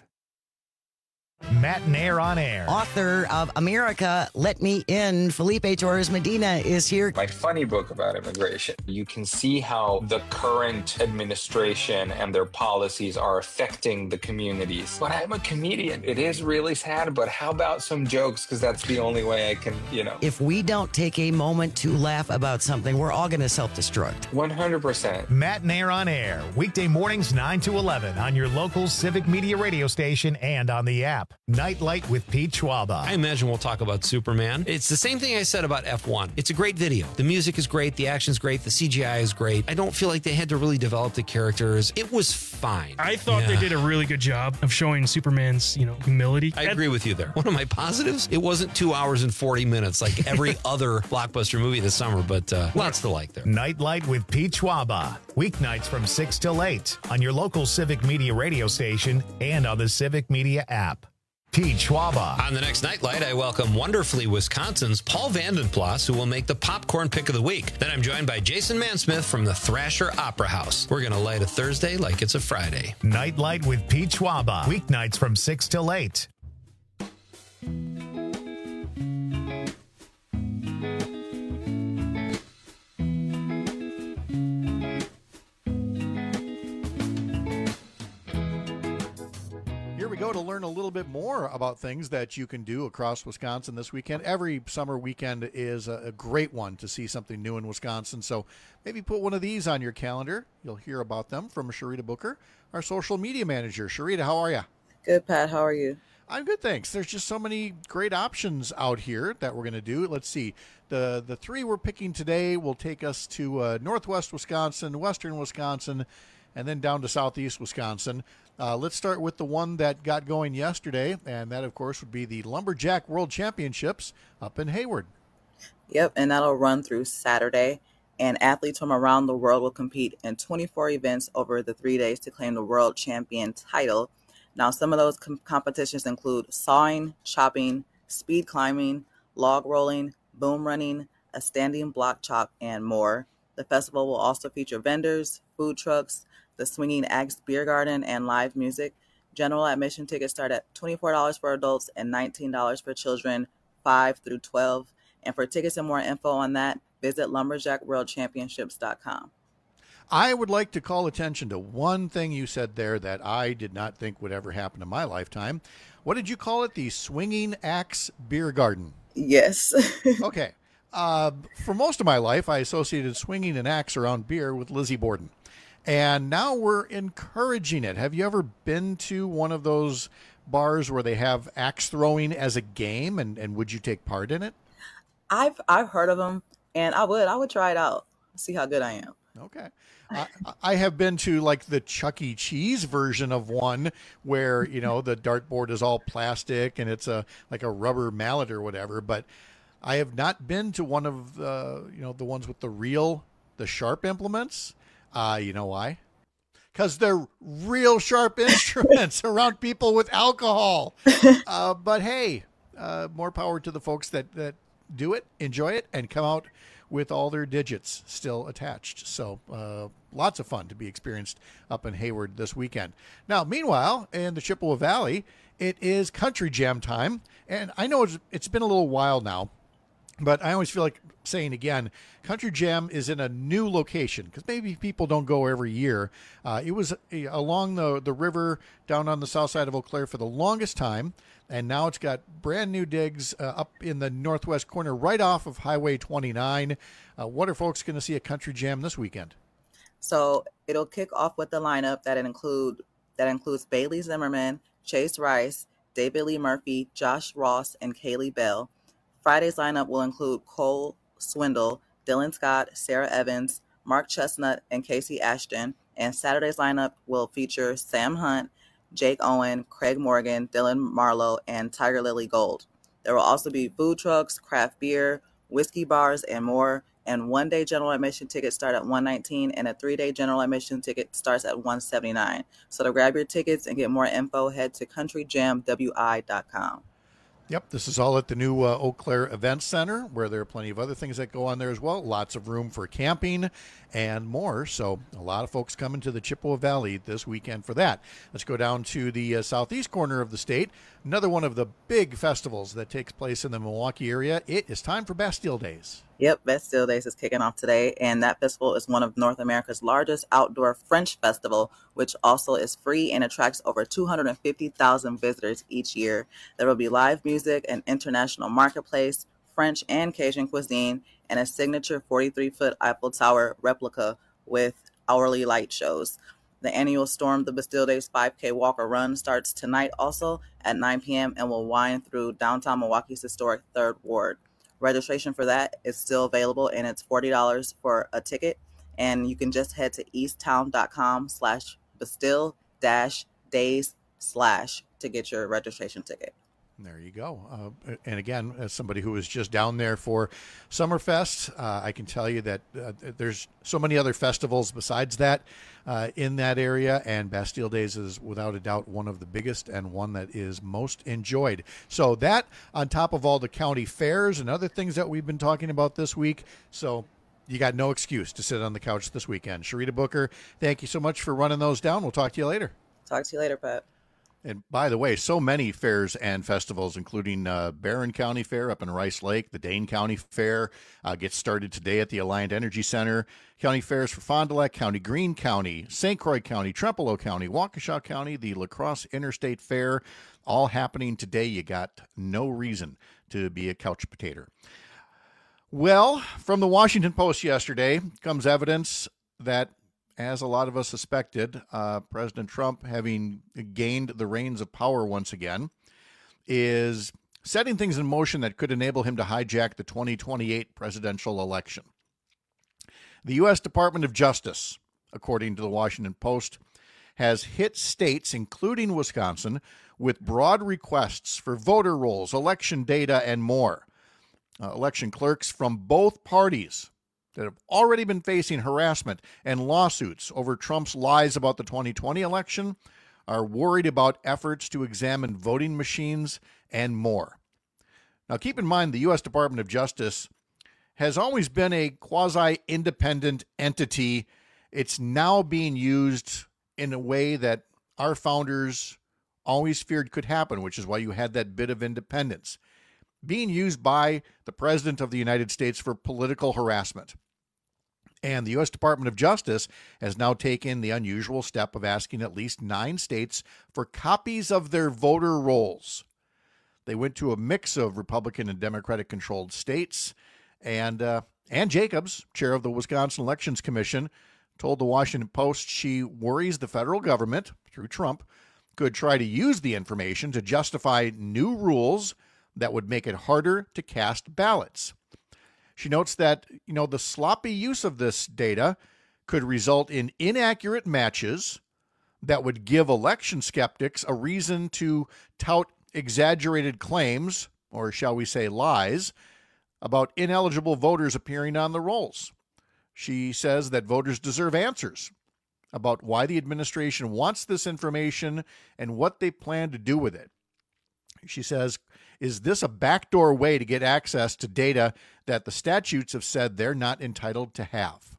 Speaker 1: Matt Nair on Air.
Speaker 11: Author of America, Let Me In, Felipe Torres Medina is here.
Speaker 26: My funny book about immigration. You can see how the current administration and their policies are affecting the communities. But I'm a comedian. It is really sad, but how about some jokes? Because that's the only way I can, you know.
Speaker 11: If we don't take a moment to laugh about something, we're all going to self-destruct.
Speaker 26: one hundred percent.
Speaker 1: Matt Nair on Air. Weekday mornings nine to eleven on your local Civic Media radio station and on the app. app. Nightlight with Pete Schwaba.
Speaker 6: I imagine we'll talk about Superman. It's the same thing I said about F one. It's a great video. The music is great. The action's great. The C G I is great. I don't feel like they had to really develop the characters. It was fine.
Speaker 10: I thought
Speaker 6: Yeah.
Speaker 10: they did a really good job of showing Superman's, you know, humility.
Speaker 6: I agree with you there. One of my positives, it wasn't two hours and forty minutes like every other blockbuster movie this summer, but uh, lots to like there.
Speaker 1: Nightlight with Pete Schwaba. Weeknights from six till eight on your local Civic Media radio station and on the Civic Media app. Pete Schwaba.
Speaker 6: On the next Nightlight, I welcome wonderfully Wisconsin's Paul Vandenplas, who will make the popcorn pick of the week. Then I'm joined by Jason Mansmith from the Thrasher Opera House. We're going to light a Thursday like it's a Friday.
Speaker 1: Nightlight with Pete Schwaba. Weeknights from six till eight.
Speaker 13: Here we go to learn a little bit more about things that you can do across Wisconsin this weekend. Every summer weekend is a, a great one to see something new in Wisconsin. So maybe put one of these on your calendar. You'll hear about them from Sharita Booker, our social media manager. Sharita, how are you?
Speaker 12: Good, Pat. How are you?
Speaker 13: I'm good, thanks. There's just so many great options out here that we're going to do. Let's see. The the three we're picking today will take us to uh, northwest Wisconsin, western Wisconsin, and then down to southeast Wisconsin. Uh, let's start with the one that got going yesterday, and that, of course, would be the Lumberjack World Championships up in Hayward.
Speaker 12: Yep, and that'll run through Saturday. And athletes from around the world will compete in twenty-four events over the three days to claim the world champion title. Now, some of those com- competitions include sawing, chopping, speed climbing, log rolling, boom running, a standing block chop, and more. The festival will also feature vendors, food trucks, the Swinging Axe Beer Garden, and live music. General admission tickets start at twenty-four dollars for adults and nineteen dollars for children five through twelve. And for tickets and more info on that, visit lumberjack world championships dot com.
Speaker 13: I would like to call attention to one thing you said there that I did not think would ever happen in my lifetime. What did you call it? The Swinging Axe Beer Garden?
Speaker 12: Yes.
Speaker 13: Okay. Uh, for most of my life, I associated swinging an axe around beer with Lizzie Borden. And now we're encouraging it. Have you ever been to one of those bars where they have axe throwing as a game, and, and would you take part in it?
Speaker 12: I've I've heard of them, and I would I would try it out, see how good I am.
Speaker 13: Okay. I, I have been to like the Chuck E. Cheese version of one where, you know, the dartboard is all plastic and it's a like a rubber mallet or whatever. But I have not been to one of the, you know, the ones with the real, the sharp implements. Uh, you know why? Because they're real sharp instruments around people with alcohol. Uh, but hey, uh, more power to the folks that, that do it, enjoy it, and come out with all their digits still attached. So uh, lots of fun to be experienced up in Hayward this weekend. Now, meanwhile, in the Chippewa Valley, it is Country Jam time. And I know it's, it's been a little while now, but I always feel like saying again, Country Jam is in a new location because maybe people don't go every year. Uh, it was uh, along the, the river down on the south side of Eau Claire for the longest time. And now it's got brand new digs uh, up in the northwest corner right off of Highway twenty-nine. Uh, what are folks going to see at Country Jam this weekend?
Speaker 12: So it'll kick off with the lineup that include that includes Bailey Zimmerman, Chase Rice, David Lee Murphy, Josh Ross, and Kaylee Bell. Friday's lineup will include Cole Swindle, Dylan Scott, Sarah Evans, Mark Chestnut, and Casey Ashton. And Saturday's lineup will feature Sam Hunt, Jake Owen, Craig Morgan, Dylan Marlowe, and Tiger Lily Gold. There will also be food trucks, craft beer, whiskey bars, and more. And one-day general admission tickets start at one hundred nineteen dollars, and a three-day general admission ticket starts at one hundred seventy-nine dollars. So to grab your tickets and get more info, head to country jam w i dot com.
Speaker 13: Yep, this is all at the new uh, Eau Claire Event Center, where there are plenty of other things that go on there as well. Lots of room for camping and more. So a lot of folks coming to the Chippewa Valley this weekend for that. Let's go down to the uh, southeast corner of the state. Another one of the big festivals that takes place in the Milwaukee area. It is time for Bastille Days.
Speaker 12: Yep, Bastille Days is kicking off today, and that festival is one of North America's largest outdoor French festival, which also is free and attracts over two hundred fifty thousand visitors each year. There will be live music, an international marketplace, French and Cajun cuisine, and a signature forty-three foot Eiffel Tower replica with hourly light shows. The annual Storm the Bastille Days five K Walk or Run starts tonight also at nine p.m. and will wind through downtown Milwaukee's historic third Ward. Registration for that is still available, and it's forty dollars for a ticket. And you can just head to easttown.com slash Bastille dash days slash to get your registration ticket.
Speaker 13: There you go. Uh, and again, as somebody who was just down there for Summerfest, uh, I can tell you that uh, there's so many other festivals besides that uh, in that area, and Bastille Days is without a doubt one of the biggest and one that is most enjoyed. So that on top of all the county fairs and other things that we've been talking about this week. So you got no excuse to sit on the couch this weekend. Sharita Booker, thank you so much for running those down. We'll talk to you later.
Speaker 12: Talk to you later, Pat.
Speaker 13: And by the way, so many fairs and festivals, including uh, Barron County Fair up in Rice Lake, the Dane County Fair uh, gets started today at the Alliant Energy Center. County fairs for Fond du Lac County, Greene County, Saint Croix County, Trempealeau County, Waukesha County, the La Crosse Interstate Fair, all happening today. You got no reason to be a couch potato. Well, from the Washington Post yesterday comes evidence that, as a lot of us suspected, uh, President Trump, having gained the reins of power once again, is setting things in motion that could enable him to hijack the twenty twenty-eight presidential election. The U S Department of Justice, according to the Washington Post, has hit states, including Wisconsin, with broad requests for voter rolls, election data, and more. Uh, election clerks from both parties that have already been facing harassment and lawsuits over Trump's lies about the twenty twenty election are worried about efforts to examine voting machines and more. Now, keep in mind, the U S Department of Justice has always been a quasi-independent entity. It's now being used in a way that our founders always feared could happen, which is why you had that bit of independence, being used by the President of the United States for political harassment. And the U S Department of Justice has now taken the unusual step of asking at least nine states for copies of their voter rolls. They went to a mix of Republican and Democratic-controlled states, and uh, Ann Jacobs, chair of the Wisconsin Elections Commission, told the Washington Post she worries the federal government, through Trump, could try to use the information to justify new rules that would make it harder to cast ballots. She notes that, you know, the sloppy use of this data could result in inaccurate matches that would give election skeptics a reason to tout exaggerated claims, or shall we say lies, about ineligible voters appearing on the rolls. She says that voters deserve answers about why the administration wants this information and what they plan to do with it. She says, is this a backdoor way to get access to data that the statutes have said they're not entitled to have?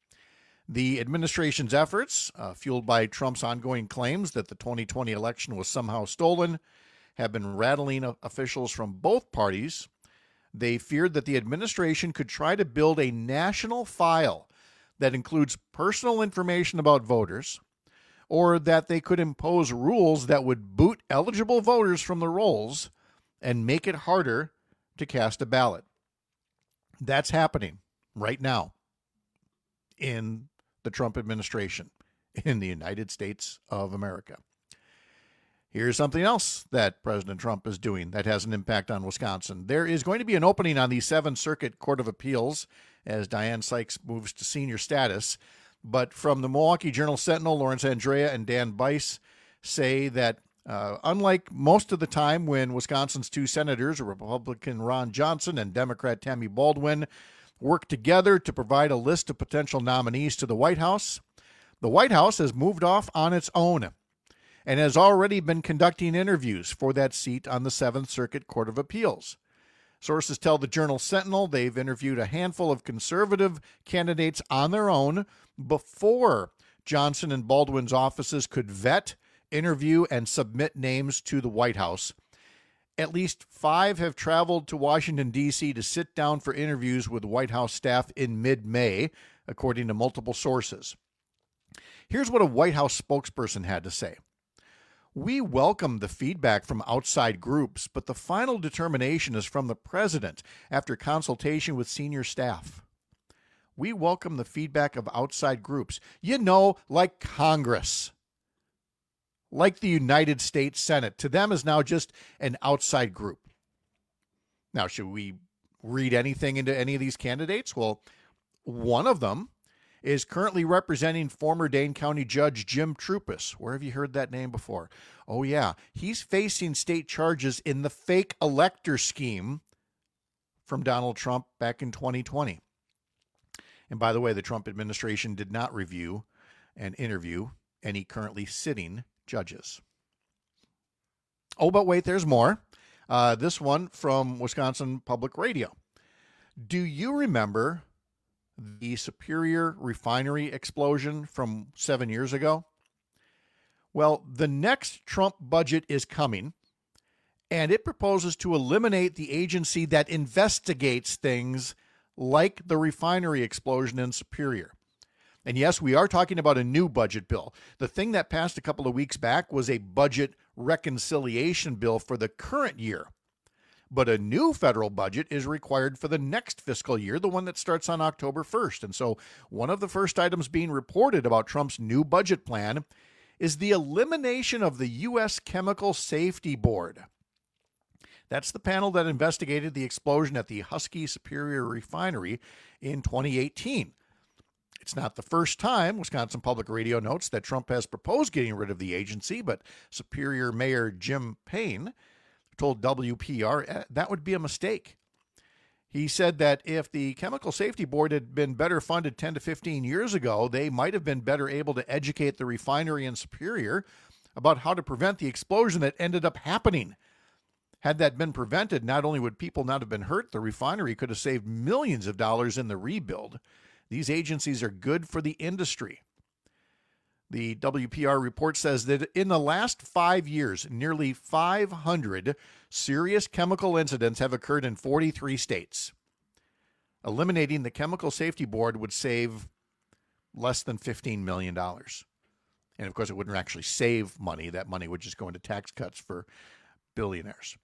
Speaker 13: The administration's efforts, uh, fueled by Trump's ongoing claims that the twenty twenty election was somehow stolen, have been rattling officials from both parties. They feared that the administration could try to build a national file that includes personal information about voters, or that they could impose rules that would boot eligible voters from the rolls and make it harder to cast a ballot. That's happening right now in the Trump administration in the United States of America. Here's something else that President Trump is doing that has an impact on Wisconsin. There is going to be an opening on the Seventh Circuit Court of Appeals as Diane Sykes moves to senior status. But from the Milwaukee Journal-Sentinel, Lawrence Andrea and Dan Bice say that uh, unlike most of the time when Wisconsin's two senators, Republican Ron Johnson and Democrat Tammy Baldwin, work together to provide a list of potential nominees to the White House, the White House has moved off on its own and has already been conducting interviews for that seat on the Seventh Circuit Court of Appeals. Sources tell the Journal-Sentinel they've interviewed a handful of conservative candidates on their own before Johnson and Baldwin's offices could vet, interview, and submit names to the White House. At least five have traveled to Washington, D C to sit down for interviews with White House staff in mid-May, according to multiple sources. Here's what a White House spokesperson had to say. We welcome the feedback from outside groups, but the final determination is from the president after consultation with senior staff. We welcome the feedback of outside groups. You know, like Congress, like the United States Senate. To them is now just an outside group. Now, should we read anything into any of these candidates? Well, one of them is currently representing former Dane County Judge Jim Troupis. Where have you heard that name before? Oh, yeah. He's facing state charges in the fake elector scheme from Donald Trump back in twenty twenty. And by the way, the Trump administration did not review and interview any currently sitting judges. Oh, but wait, there's more. Uh, this one from Wisconsin Public Radio. Do you remember the Superior refinery explosion from seven years ago? Well, the next Trump budget is coming, and it proposes to eliminate the agency that investigates things like the refinery explosion in Superior. And yes, we are talking about a new budget bill. The thing that passed a couple of weeks back was a budget reconciliation bill for the current year. But a new federal budget is required for the next fiscal year, the one that starts on October first. And so one of the first items being reported about Trump's new budget plan is the elimination of the U S Chemical Safety Board. That's the panel that investigated the explosion at the Husky Superior Refinery in twenty eighteen. It's not the first time, Wisconsin Public Radio notes, that Trump has proposed getting rid of the agency, but Superior Mayor Jim Payne told W P R that would be a mistake. He said that if the Chemical Safety Board had been better funded ten to fifteen years ago, they might have been better able to educate the refinery in Superior about how to prevent the explosion that ended up happening. Had that been prevented, not only would people not have been hurt, the refinery could have saved millions of dollars in the rebuild. These agencies are good for the industry. The W P R report says that in the last five years, nearly five hundred serious chemical incidents have occurred in forty-three states. Eliminating the Chemical Safety Board would save less than fifteen million dollars. And of course, it wouldn't actually save money. That money would just go into tax cuts for billionaires.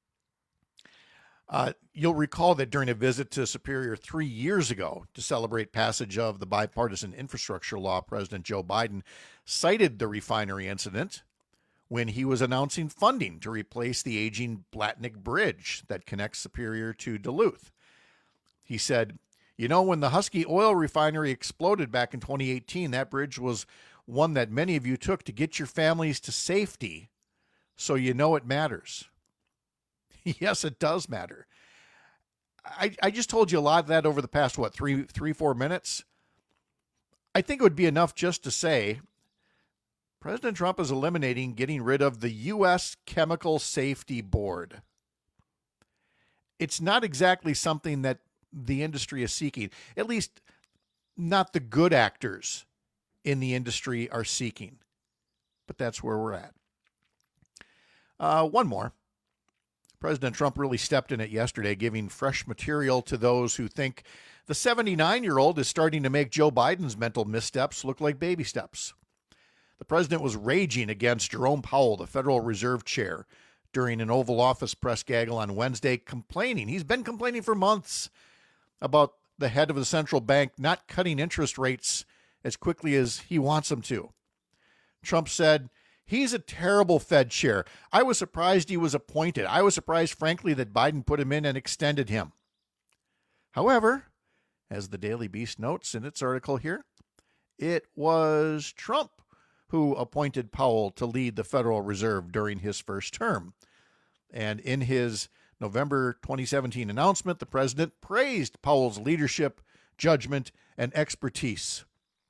Speaker 13: Uh, you'll recall that during a visit to Superior three years ago to celebrate passage of the bipartisan infrastructure law, President Joe Biden cited the refinery incident when he was announcing funding to replace the aging Blatnick Bridge that connects Superior to Duluth. He said, you know, when the Husky oil refinery exploded back in twenty eighteen, that bridge was one that many of you took to get your families to safety, so you know it matters. Yes, it does matter. I, I just told you a lot of that over the past, what, three, three, four minutes? I think it would be enough just to say President Trump is eliminating, getting rid of the U S Chemical Safety Board. It's not exactly something that the industry is seeking, at least not the good actors in the industry are seeking. But that's where we're at. Uh, one more. President Trump really stepped in it yesterday, giving fresh material to those who think the seventy-nine-year-old is starting to make Joe Biden's mental missteps look like baby steps. The president was raging against Jerome Powell, the Federal Reserve Chair, during an Oval Office press gaggle on Wednesday, complaining. He's been complaining for months about the head of the central bank not cutting interest rates as quickly as he wants them to. Trump said, he's a terrible Fed chair. I was surprised he was appointed. I was surprised, frankly, that Biden put him in and extended him. However, as the Daily Beast notes in its article here, it was Trump who appointed Powell to lead the Federal Reserve during his first term. And in his November twenty seventeen announcement, the president praised Powell's leadership, judgment, and expertise.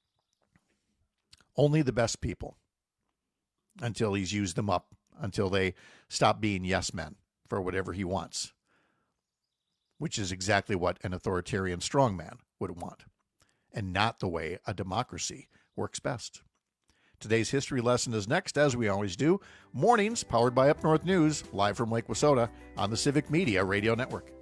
Speaker 13: Only the best people. Until he's used them up, until they stop being yes men for whatever he wants, which is exactly what an authoritarian strongman would want, and not the way a democracy works best. Today's history lesson is next, as we always do. Mornings, powered by Up North News, live from Lake Wissota on the Civic Media Radio Network.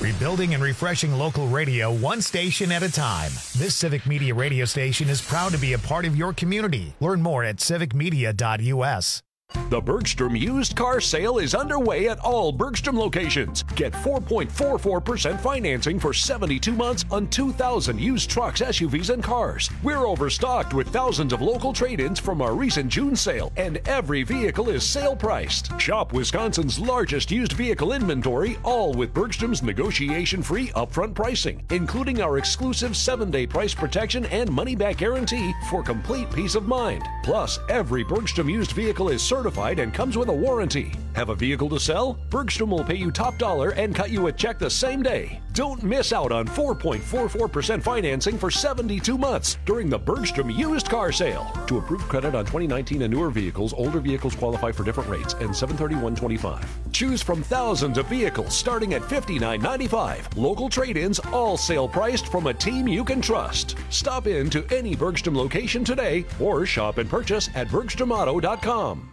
Speaker 1: rebuilding and refreshing local radio one station at a time. This Civic Media radio station is proud to be a part of your community. Learn more at civic media dot u s.
Speaker 15: The Bergstrom used car sale is underway at all Bergstrom locations. Get four point four four percent financing for seventy-two months on two thousand used trucks, S U Vs, and cars. We're overstocked with thousands of local trade-ins from our recent June sale, and every vehicle is sale priced. Shop Wisconsin's largest used vehicle inventory, all with Bergstrom's negotiation-free upfront pricing, including our exclusive seven-day price protection and money-back guarantee for complete peace of mind. Plus, every Bergstrom used vehicle is certified certified and comes with a warranty. Have a vehicle to sell? Bergstrom will pay you top dollar and cut you a check the same day. Don't miss out on four point four four percent financing for seventy-two months during the Bergstrom used car sale. To approve credit on twenty nineteen and newer vehicles, older vehicles qualify for different rates and seven thirty-one twenty-five. Choose from thousands of vehicles starting at fifty-nine ninety-five. Local trade-ins, all sale priced from a team you can trust. Stop in to any Bergstrom location today or shop and purchase at bergstrom auto dot com.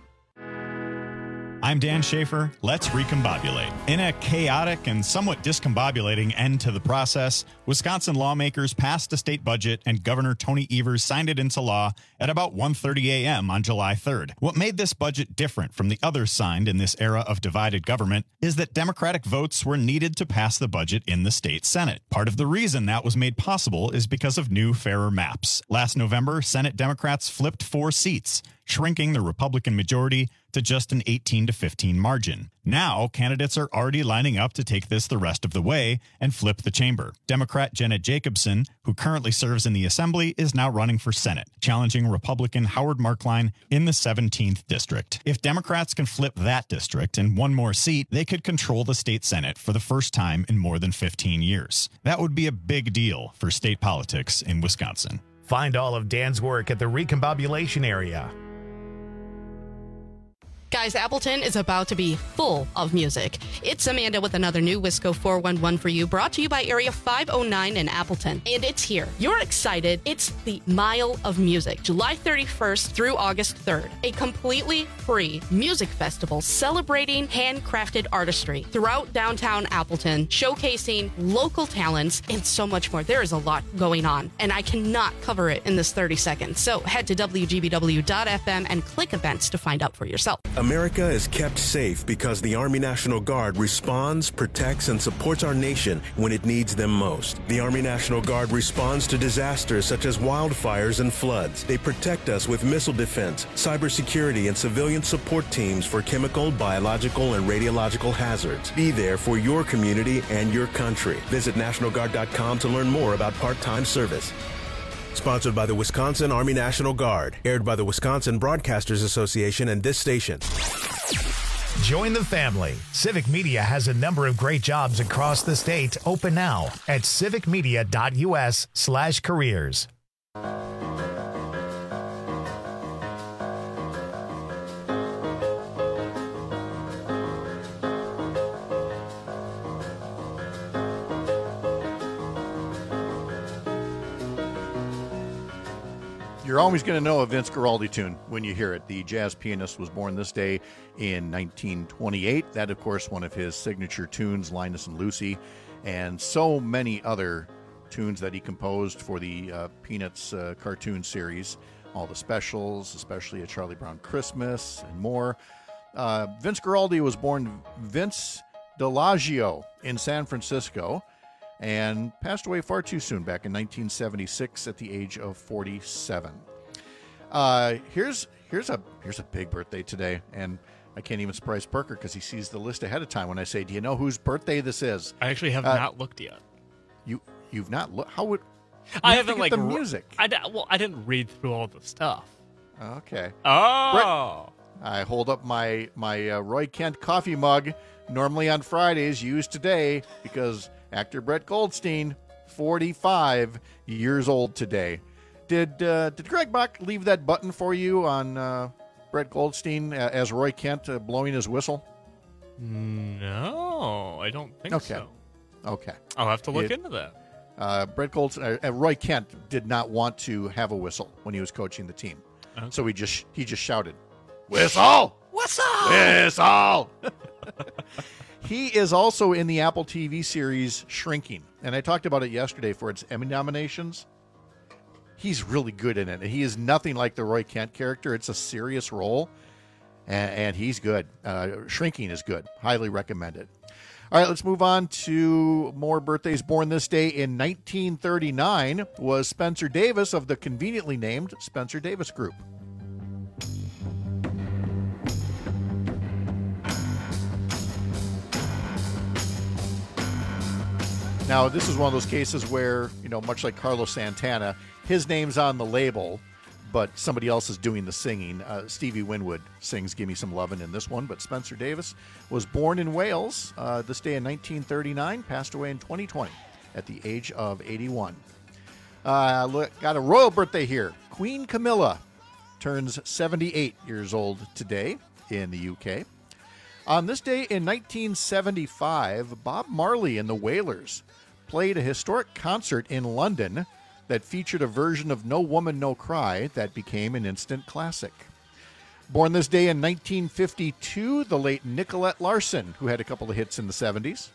Speaker 16: I'm Dan Schaefer. Let's recombobulate. In a chaotic and somewhat discombobulating end to the process, Wisconsin lawmakers passed a state budget and Governor Tony Evers signed it into law at about one thirty a.m. on July third. What made this budget different from the others signed in this era of divided government is that Democratic votes were needed to pass the budget in the state Senate. Part of the reason that was made possible is because of new, fairer maps. Last November, Senate Democrats flipped four seats, shrinking the Republican majority to just an eighteen to fifteen margin. Now, candidates are already lining up to take this the rest of the way and flip the chamber. Democrat Jenna Jacobson, who currently serves in the Assembly, is now running for Senate, challenging Republican Howard Markline in the seventeenth district. If Democrats can flip that district and one more seat, they could control the state Senate for the first time in more than fifteen years. That would be a big deal for state politics in Wisconsin.
Speaker 1: Find all of Dan's work at the Recombobulation area.
Speaker 17: Guys, Appleton is about to be full of music. It's Amanda with another new Wisco four one one for you, brought to you by Area five oh nine in Appleton. And it's here. You're excited. It's the Mile of Music, July thirty-first through August third. A completely free music festival celebrating handcrafted artistry throughout downtown Appleton, showcasing local talents and so much more. There is a lot going on, and I cannot cover it in this thirty seconds. So head to W G B W dot F M and click events to find out for yourself.
Speaker 18: America is kept safe because the Army National Guard responds, protects, and supports our nation when it needs them most. The Army National Guard responds to disasters such as wildfires and floods. They protect us with missile defense, cybersecurity, and civilian support teams for chemical, biological, and radiological hazards. Be there for your community and your country. Visit National Guard dot com to learn more about part-time service. Sponsored by the Wisconsin Army National Guard. Aired by the Wisconsin Broadcasters Association and this station.
Speaker 1: Join the family. Civic Media has a number of great jobs across the state open now at civic media dot u s slash careers.
Speaker 13: You're always going to know a Vince Guaraldi tune when you hear it. The jazz pianist was born this day in nineteen twenty-eight. That, of course, one of his signature tunes, Linus and Lucy, and so many other tunes that he composed for the uh, Peanuts uh, cartoon series, all the specials, especially A Charlie Brown Christmas and more. Uh, Vince Guaraldi was born Vince Delagio in San Francisco and passed away far too soon back in nineteen seventy-six at the age of forty-seven. Uh, here's here's a here's a big birthday today, and I can't even surprise Parker because he sees the list ahead of time when I say, "Do you know whose birthday this is?"
Speaker 14: I actually have uh, not looked yet.
Speaker 13: You you've not looked? How would you
Speaker 14: I
Speaker 13: have
Speaker 14: haven't
Speaker 13: to get
Speaker 14: like
Speaker 13: the music?
Speaker 14: I well, I didn't read through all the stuff.
Speaker 13: Okay.
Speaker 14: Oh.
Speaker 13: Brett, I hold up my my uh, Roy Kent coffee mug, normally on Fridays, used today because actor Brett Goldstein, forty-five years old today. Did uh, did Greg Bach leave that button for you on uh, Brett Goldstein uh, as Roy Kent uh, blowing his whistle?
Speaker 14: No, I don't think
Speaker 13: okay.
Speaker 14: so.
Speaker 13: Okay.
Speaker 14: I'll have to look
Speaker 13: it,
Speaker 14: into that.
Speaker 13: Uh, Brett Goldstein, uh, Roy Kent did not want to have a whistle when he was coaching the team, okay. so he just he just shouted, "Whistle!
Speaker 17: Whistle!
Speaker 13: Whistle!" He is also in the Apple T V series Shrinking, and I talked about it yesterday for its Emmy nominations. He's really good in it. He is nothing like the Roy Kent character. It's a serious role, and, and he's good. Uh, Shrinking is good. Highly recommended. All right, let's move on to more birthdays. Born this day in nineteen thirty-nine was Spencer Davis of the conveniently named Spencer Davis Group. Now, this is one of those cases where, you know, much like Carlos Santana, his name's on the label, but somebody else is doing the singing. Uh, Stevie Winwood sings Give Me Some Lovin' in this one, but Spencer Davis was born in Wales uh, this day in nineteen thirty-nine, passed away in twenty twenty at the age of eighty-one. Uh, look, got a royal birthday here. Queen Camilla turns seventy-eight years old today in the U K. On this day in nineteen seventy-five, Bob Marley and the Wailers played a historic concert in London that featured a version of No Woman, No Cry that became an instant classic. Born this day in nineteen fifty-two, the late Nicolette Larson, who had a couple of hits in the seventies.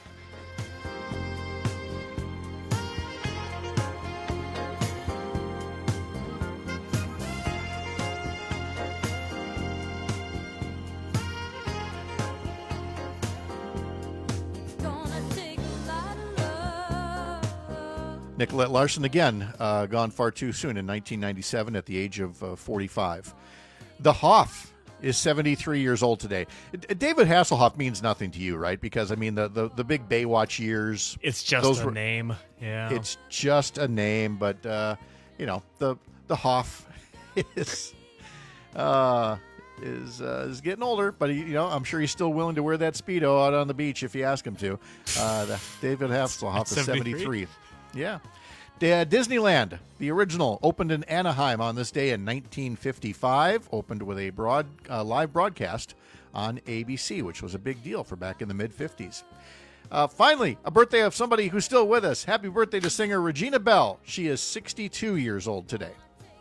Speaker 13: Nicolette Larson, again, uh, gone far too soon in nineteen ninety-seven at the age of uh, forty-five. The Hoff is seventy-three years old today. D- David Hasselhoff means nothing to you, right? Because, I mean, the, the, the big Baywatch years.
Speaker 14: It's just
Speaker 13: those
Speaker 14: a
Speaker 13: were,
Speaker 14: name. Yeah.
Speaker 13: It's just a name, but, uh, you know, the the Hoff is... Uh, is uh, is getting older, but he, you know, I'm sure he's still willing to wear that Speedo out on the beach if you ask him to. Uh, the, David Hasselhoff is seventy-three. Yeah. Uh, Disneyland, the original, opened in Anaheim on this day in nineteen fifty-five, opened with a broad uh, live broadcast on A B C, which was a big deal for back in the mid-fifties. Uh, finally, a birthday of somebody who's still with us. Happy birthday to singer Regina Bell. She is sixty-two years old today.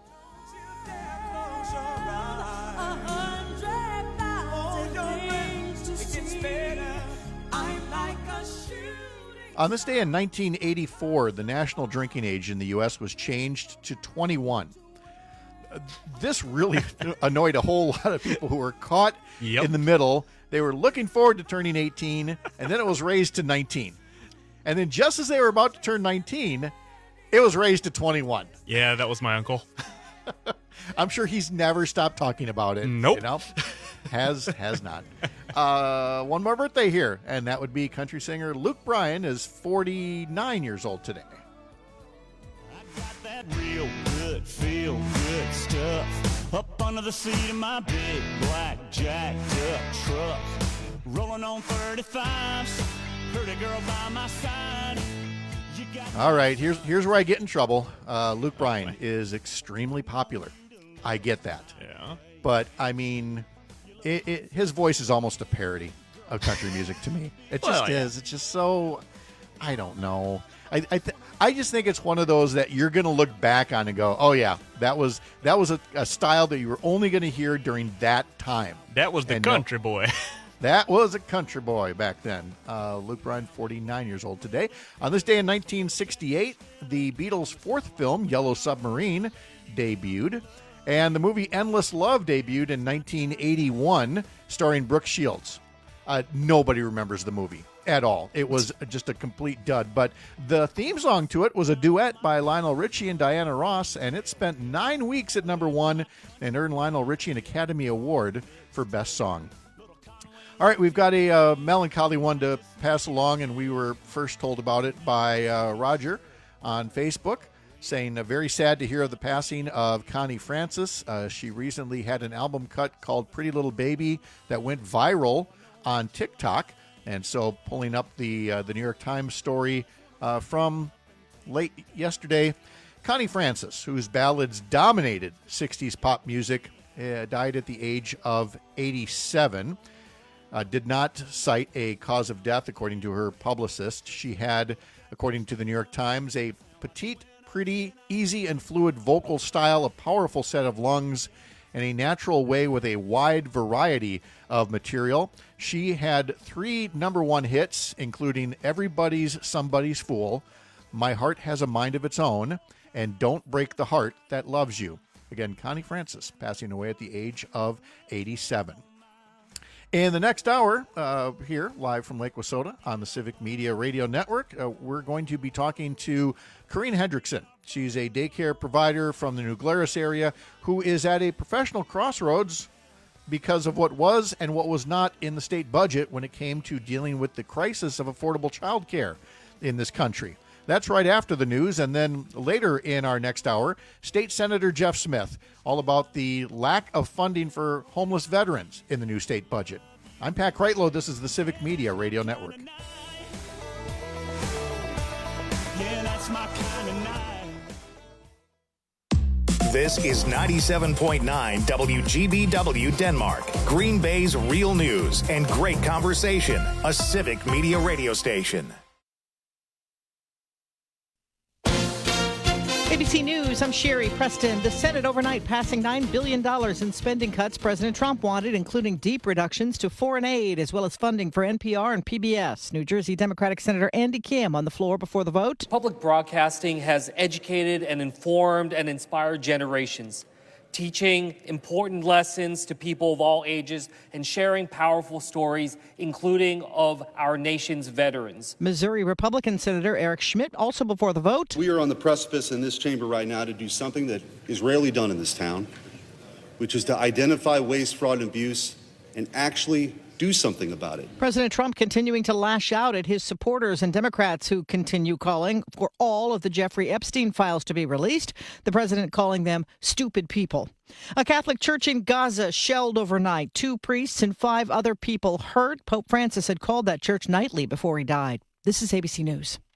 Speaker 13: On this day in nineteen eighty-four, the national drinking age in the U S was changed to twenty-one. Uh, this really annoyed a whole lot of people who were caught yep. in the middle. They were looking forward to turning eighteen, and then it was raised to nineteen. And then just as they were about to turn nineteen, it was raised to twenty-one.
Speaker 14: Yeah, that was my uncle.
Speaker 13: I'm sure he's never stopped talking about it.
Speaker 14: Nope.
Speaker 13: You know? Has has not. Uh, one more birthday here, and that would be country singer Luke Bryan is forty-nine years old today.
Speaker 19: I got that real good, feel good stuff up under the seat of my big black jacked up truck, rolling on thirty-fives, pretty girl by my side.
Speaker 13: All right, here's here's where I get in trouble. Uh, Luke Bryan is extremely popular. I get that.
Speaker 14: Yeah.
Speaker 13: But, I mean, it, it, his voice is almost a parody of country music to me. It just
Speaker 14: well, yeah.
Speaker 13: is. It's just so, I don't know. I I, th- I just think it's one of those that you're going to look back on and go, oh, yeah, that was that was a, a style that you were only going to hear during that time.
Speaker 14: That was the and country no, boy.
Speaker 13: That was a country boy back then. Uh, Luke Bryan, forty-nine years old today. On this day in nineteen sixty-eight, the Beatles' fourth film, Yellow Submarine, debuted. And the movie Endless Love debuted in nineteen eighty-one, starring Brooke Shields. Uh, nobody remembers the movie at all. It was just a complete dud. But the theme song to it was a duet by Lionel Richie and Diana Ross, and it spent nine weeks at number one and earned Lionel Richie an Academy Award for Best Song. All right, we've got a uh, melancholy one to pass along, and we were first told about it by uh, Roger on Facebook, saying uh, very sad to hear of the passing of Connie Francis. Uh, she recently had an album cut called Pretty Little Baby that went viral on TikTok, and so pulling up the uh, the New York Times story uh, from late yesterday, Connie Francis, whose ballads dominated sixties pop music, uh, died at the age of eighty-seven. Uh, did not cite a cause of death, according to her publicist. She had, according to the New York Times, a petite, pretty, easy, and fluid vocal style, a powerful set of lungs, in a natural way with a wide variety of material. She had three number one hits, including Everybody's Somebody's Fool, My Heart Has a Mind of Its Own, and Don't Break the Heart That Loves You. Again, Connie Francis, passing away at the age of eighty-seven. In the next hour, uh, here, live from Lake Wissota on the Civic Media Radio Network, uh, we're going to be talking to Corrine Hendrickson. She's a daycare provider from the New Glarus area who is at a professional crossroads because of what was and what was not in the state budget when it came to dealing with the crisis of affordable child care in this country. That's right after the news. And then later in our next hour, State Senator Jeff Smith, all about the lack of funding for homeless veterans in the new state budget. I'm Pat Kreitlow. This is the Civic Media Radio Network.
Speaker 19: Yeah, that's my kind of night.
Speaker 1: This is ninety-seven point nine W G B W Denmark, Green Bay's real news and great conversation, a Civic Media radio station.
Speaker 20: A B C News, I'm Sherry Preston. The Senate overnight passing nine billion dollars in spending cuts President Trump wanted, including deep reductions to foreign aid, as well as funding for N P R and P B S. New Jersey Democratic Senator Andy Kim on the floor before the vote.
Speaker 21: Public broadcasting has educated and informed and inspired generations, teaching important lessons to people of all ages and sharing powerful stories, including of our nation's veterans.
Speaker 20: Missouri Republican Senator Eric Schmidt also before the vote.
Speaker 22: We are on the precipice in this chamber right now to do something that is rarely done in this town, which is to identify waste, fraud, and abuse and actually do something about it.
Speaker 20: President Trump continuing to lash out at his supporters and Democrats who continue calling for all of the Jeffrey Epstein files to be released. The president calling them stupid people. A Catholic church in Gaza shelled overnight. Two priests and five other people hurt. Pope Francis had called that church nightly before he died. This is A B C News.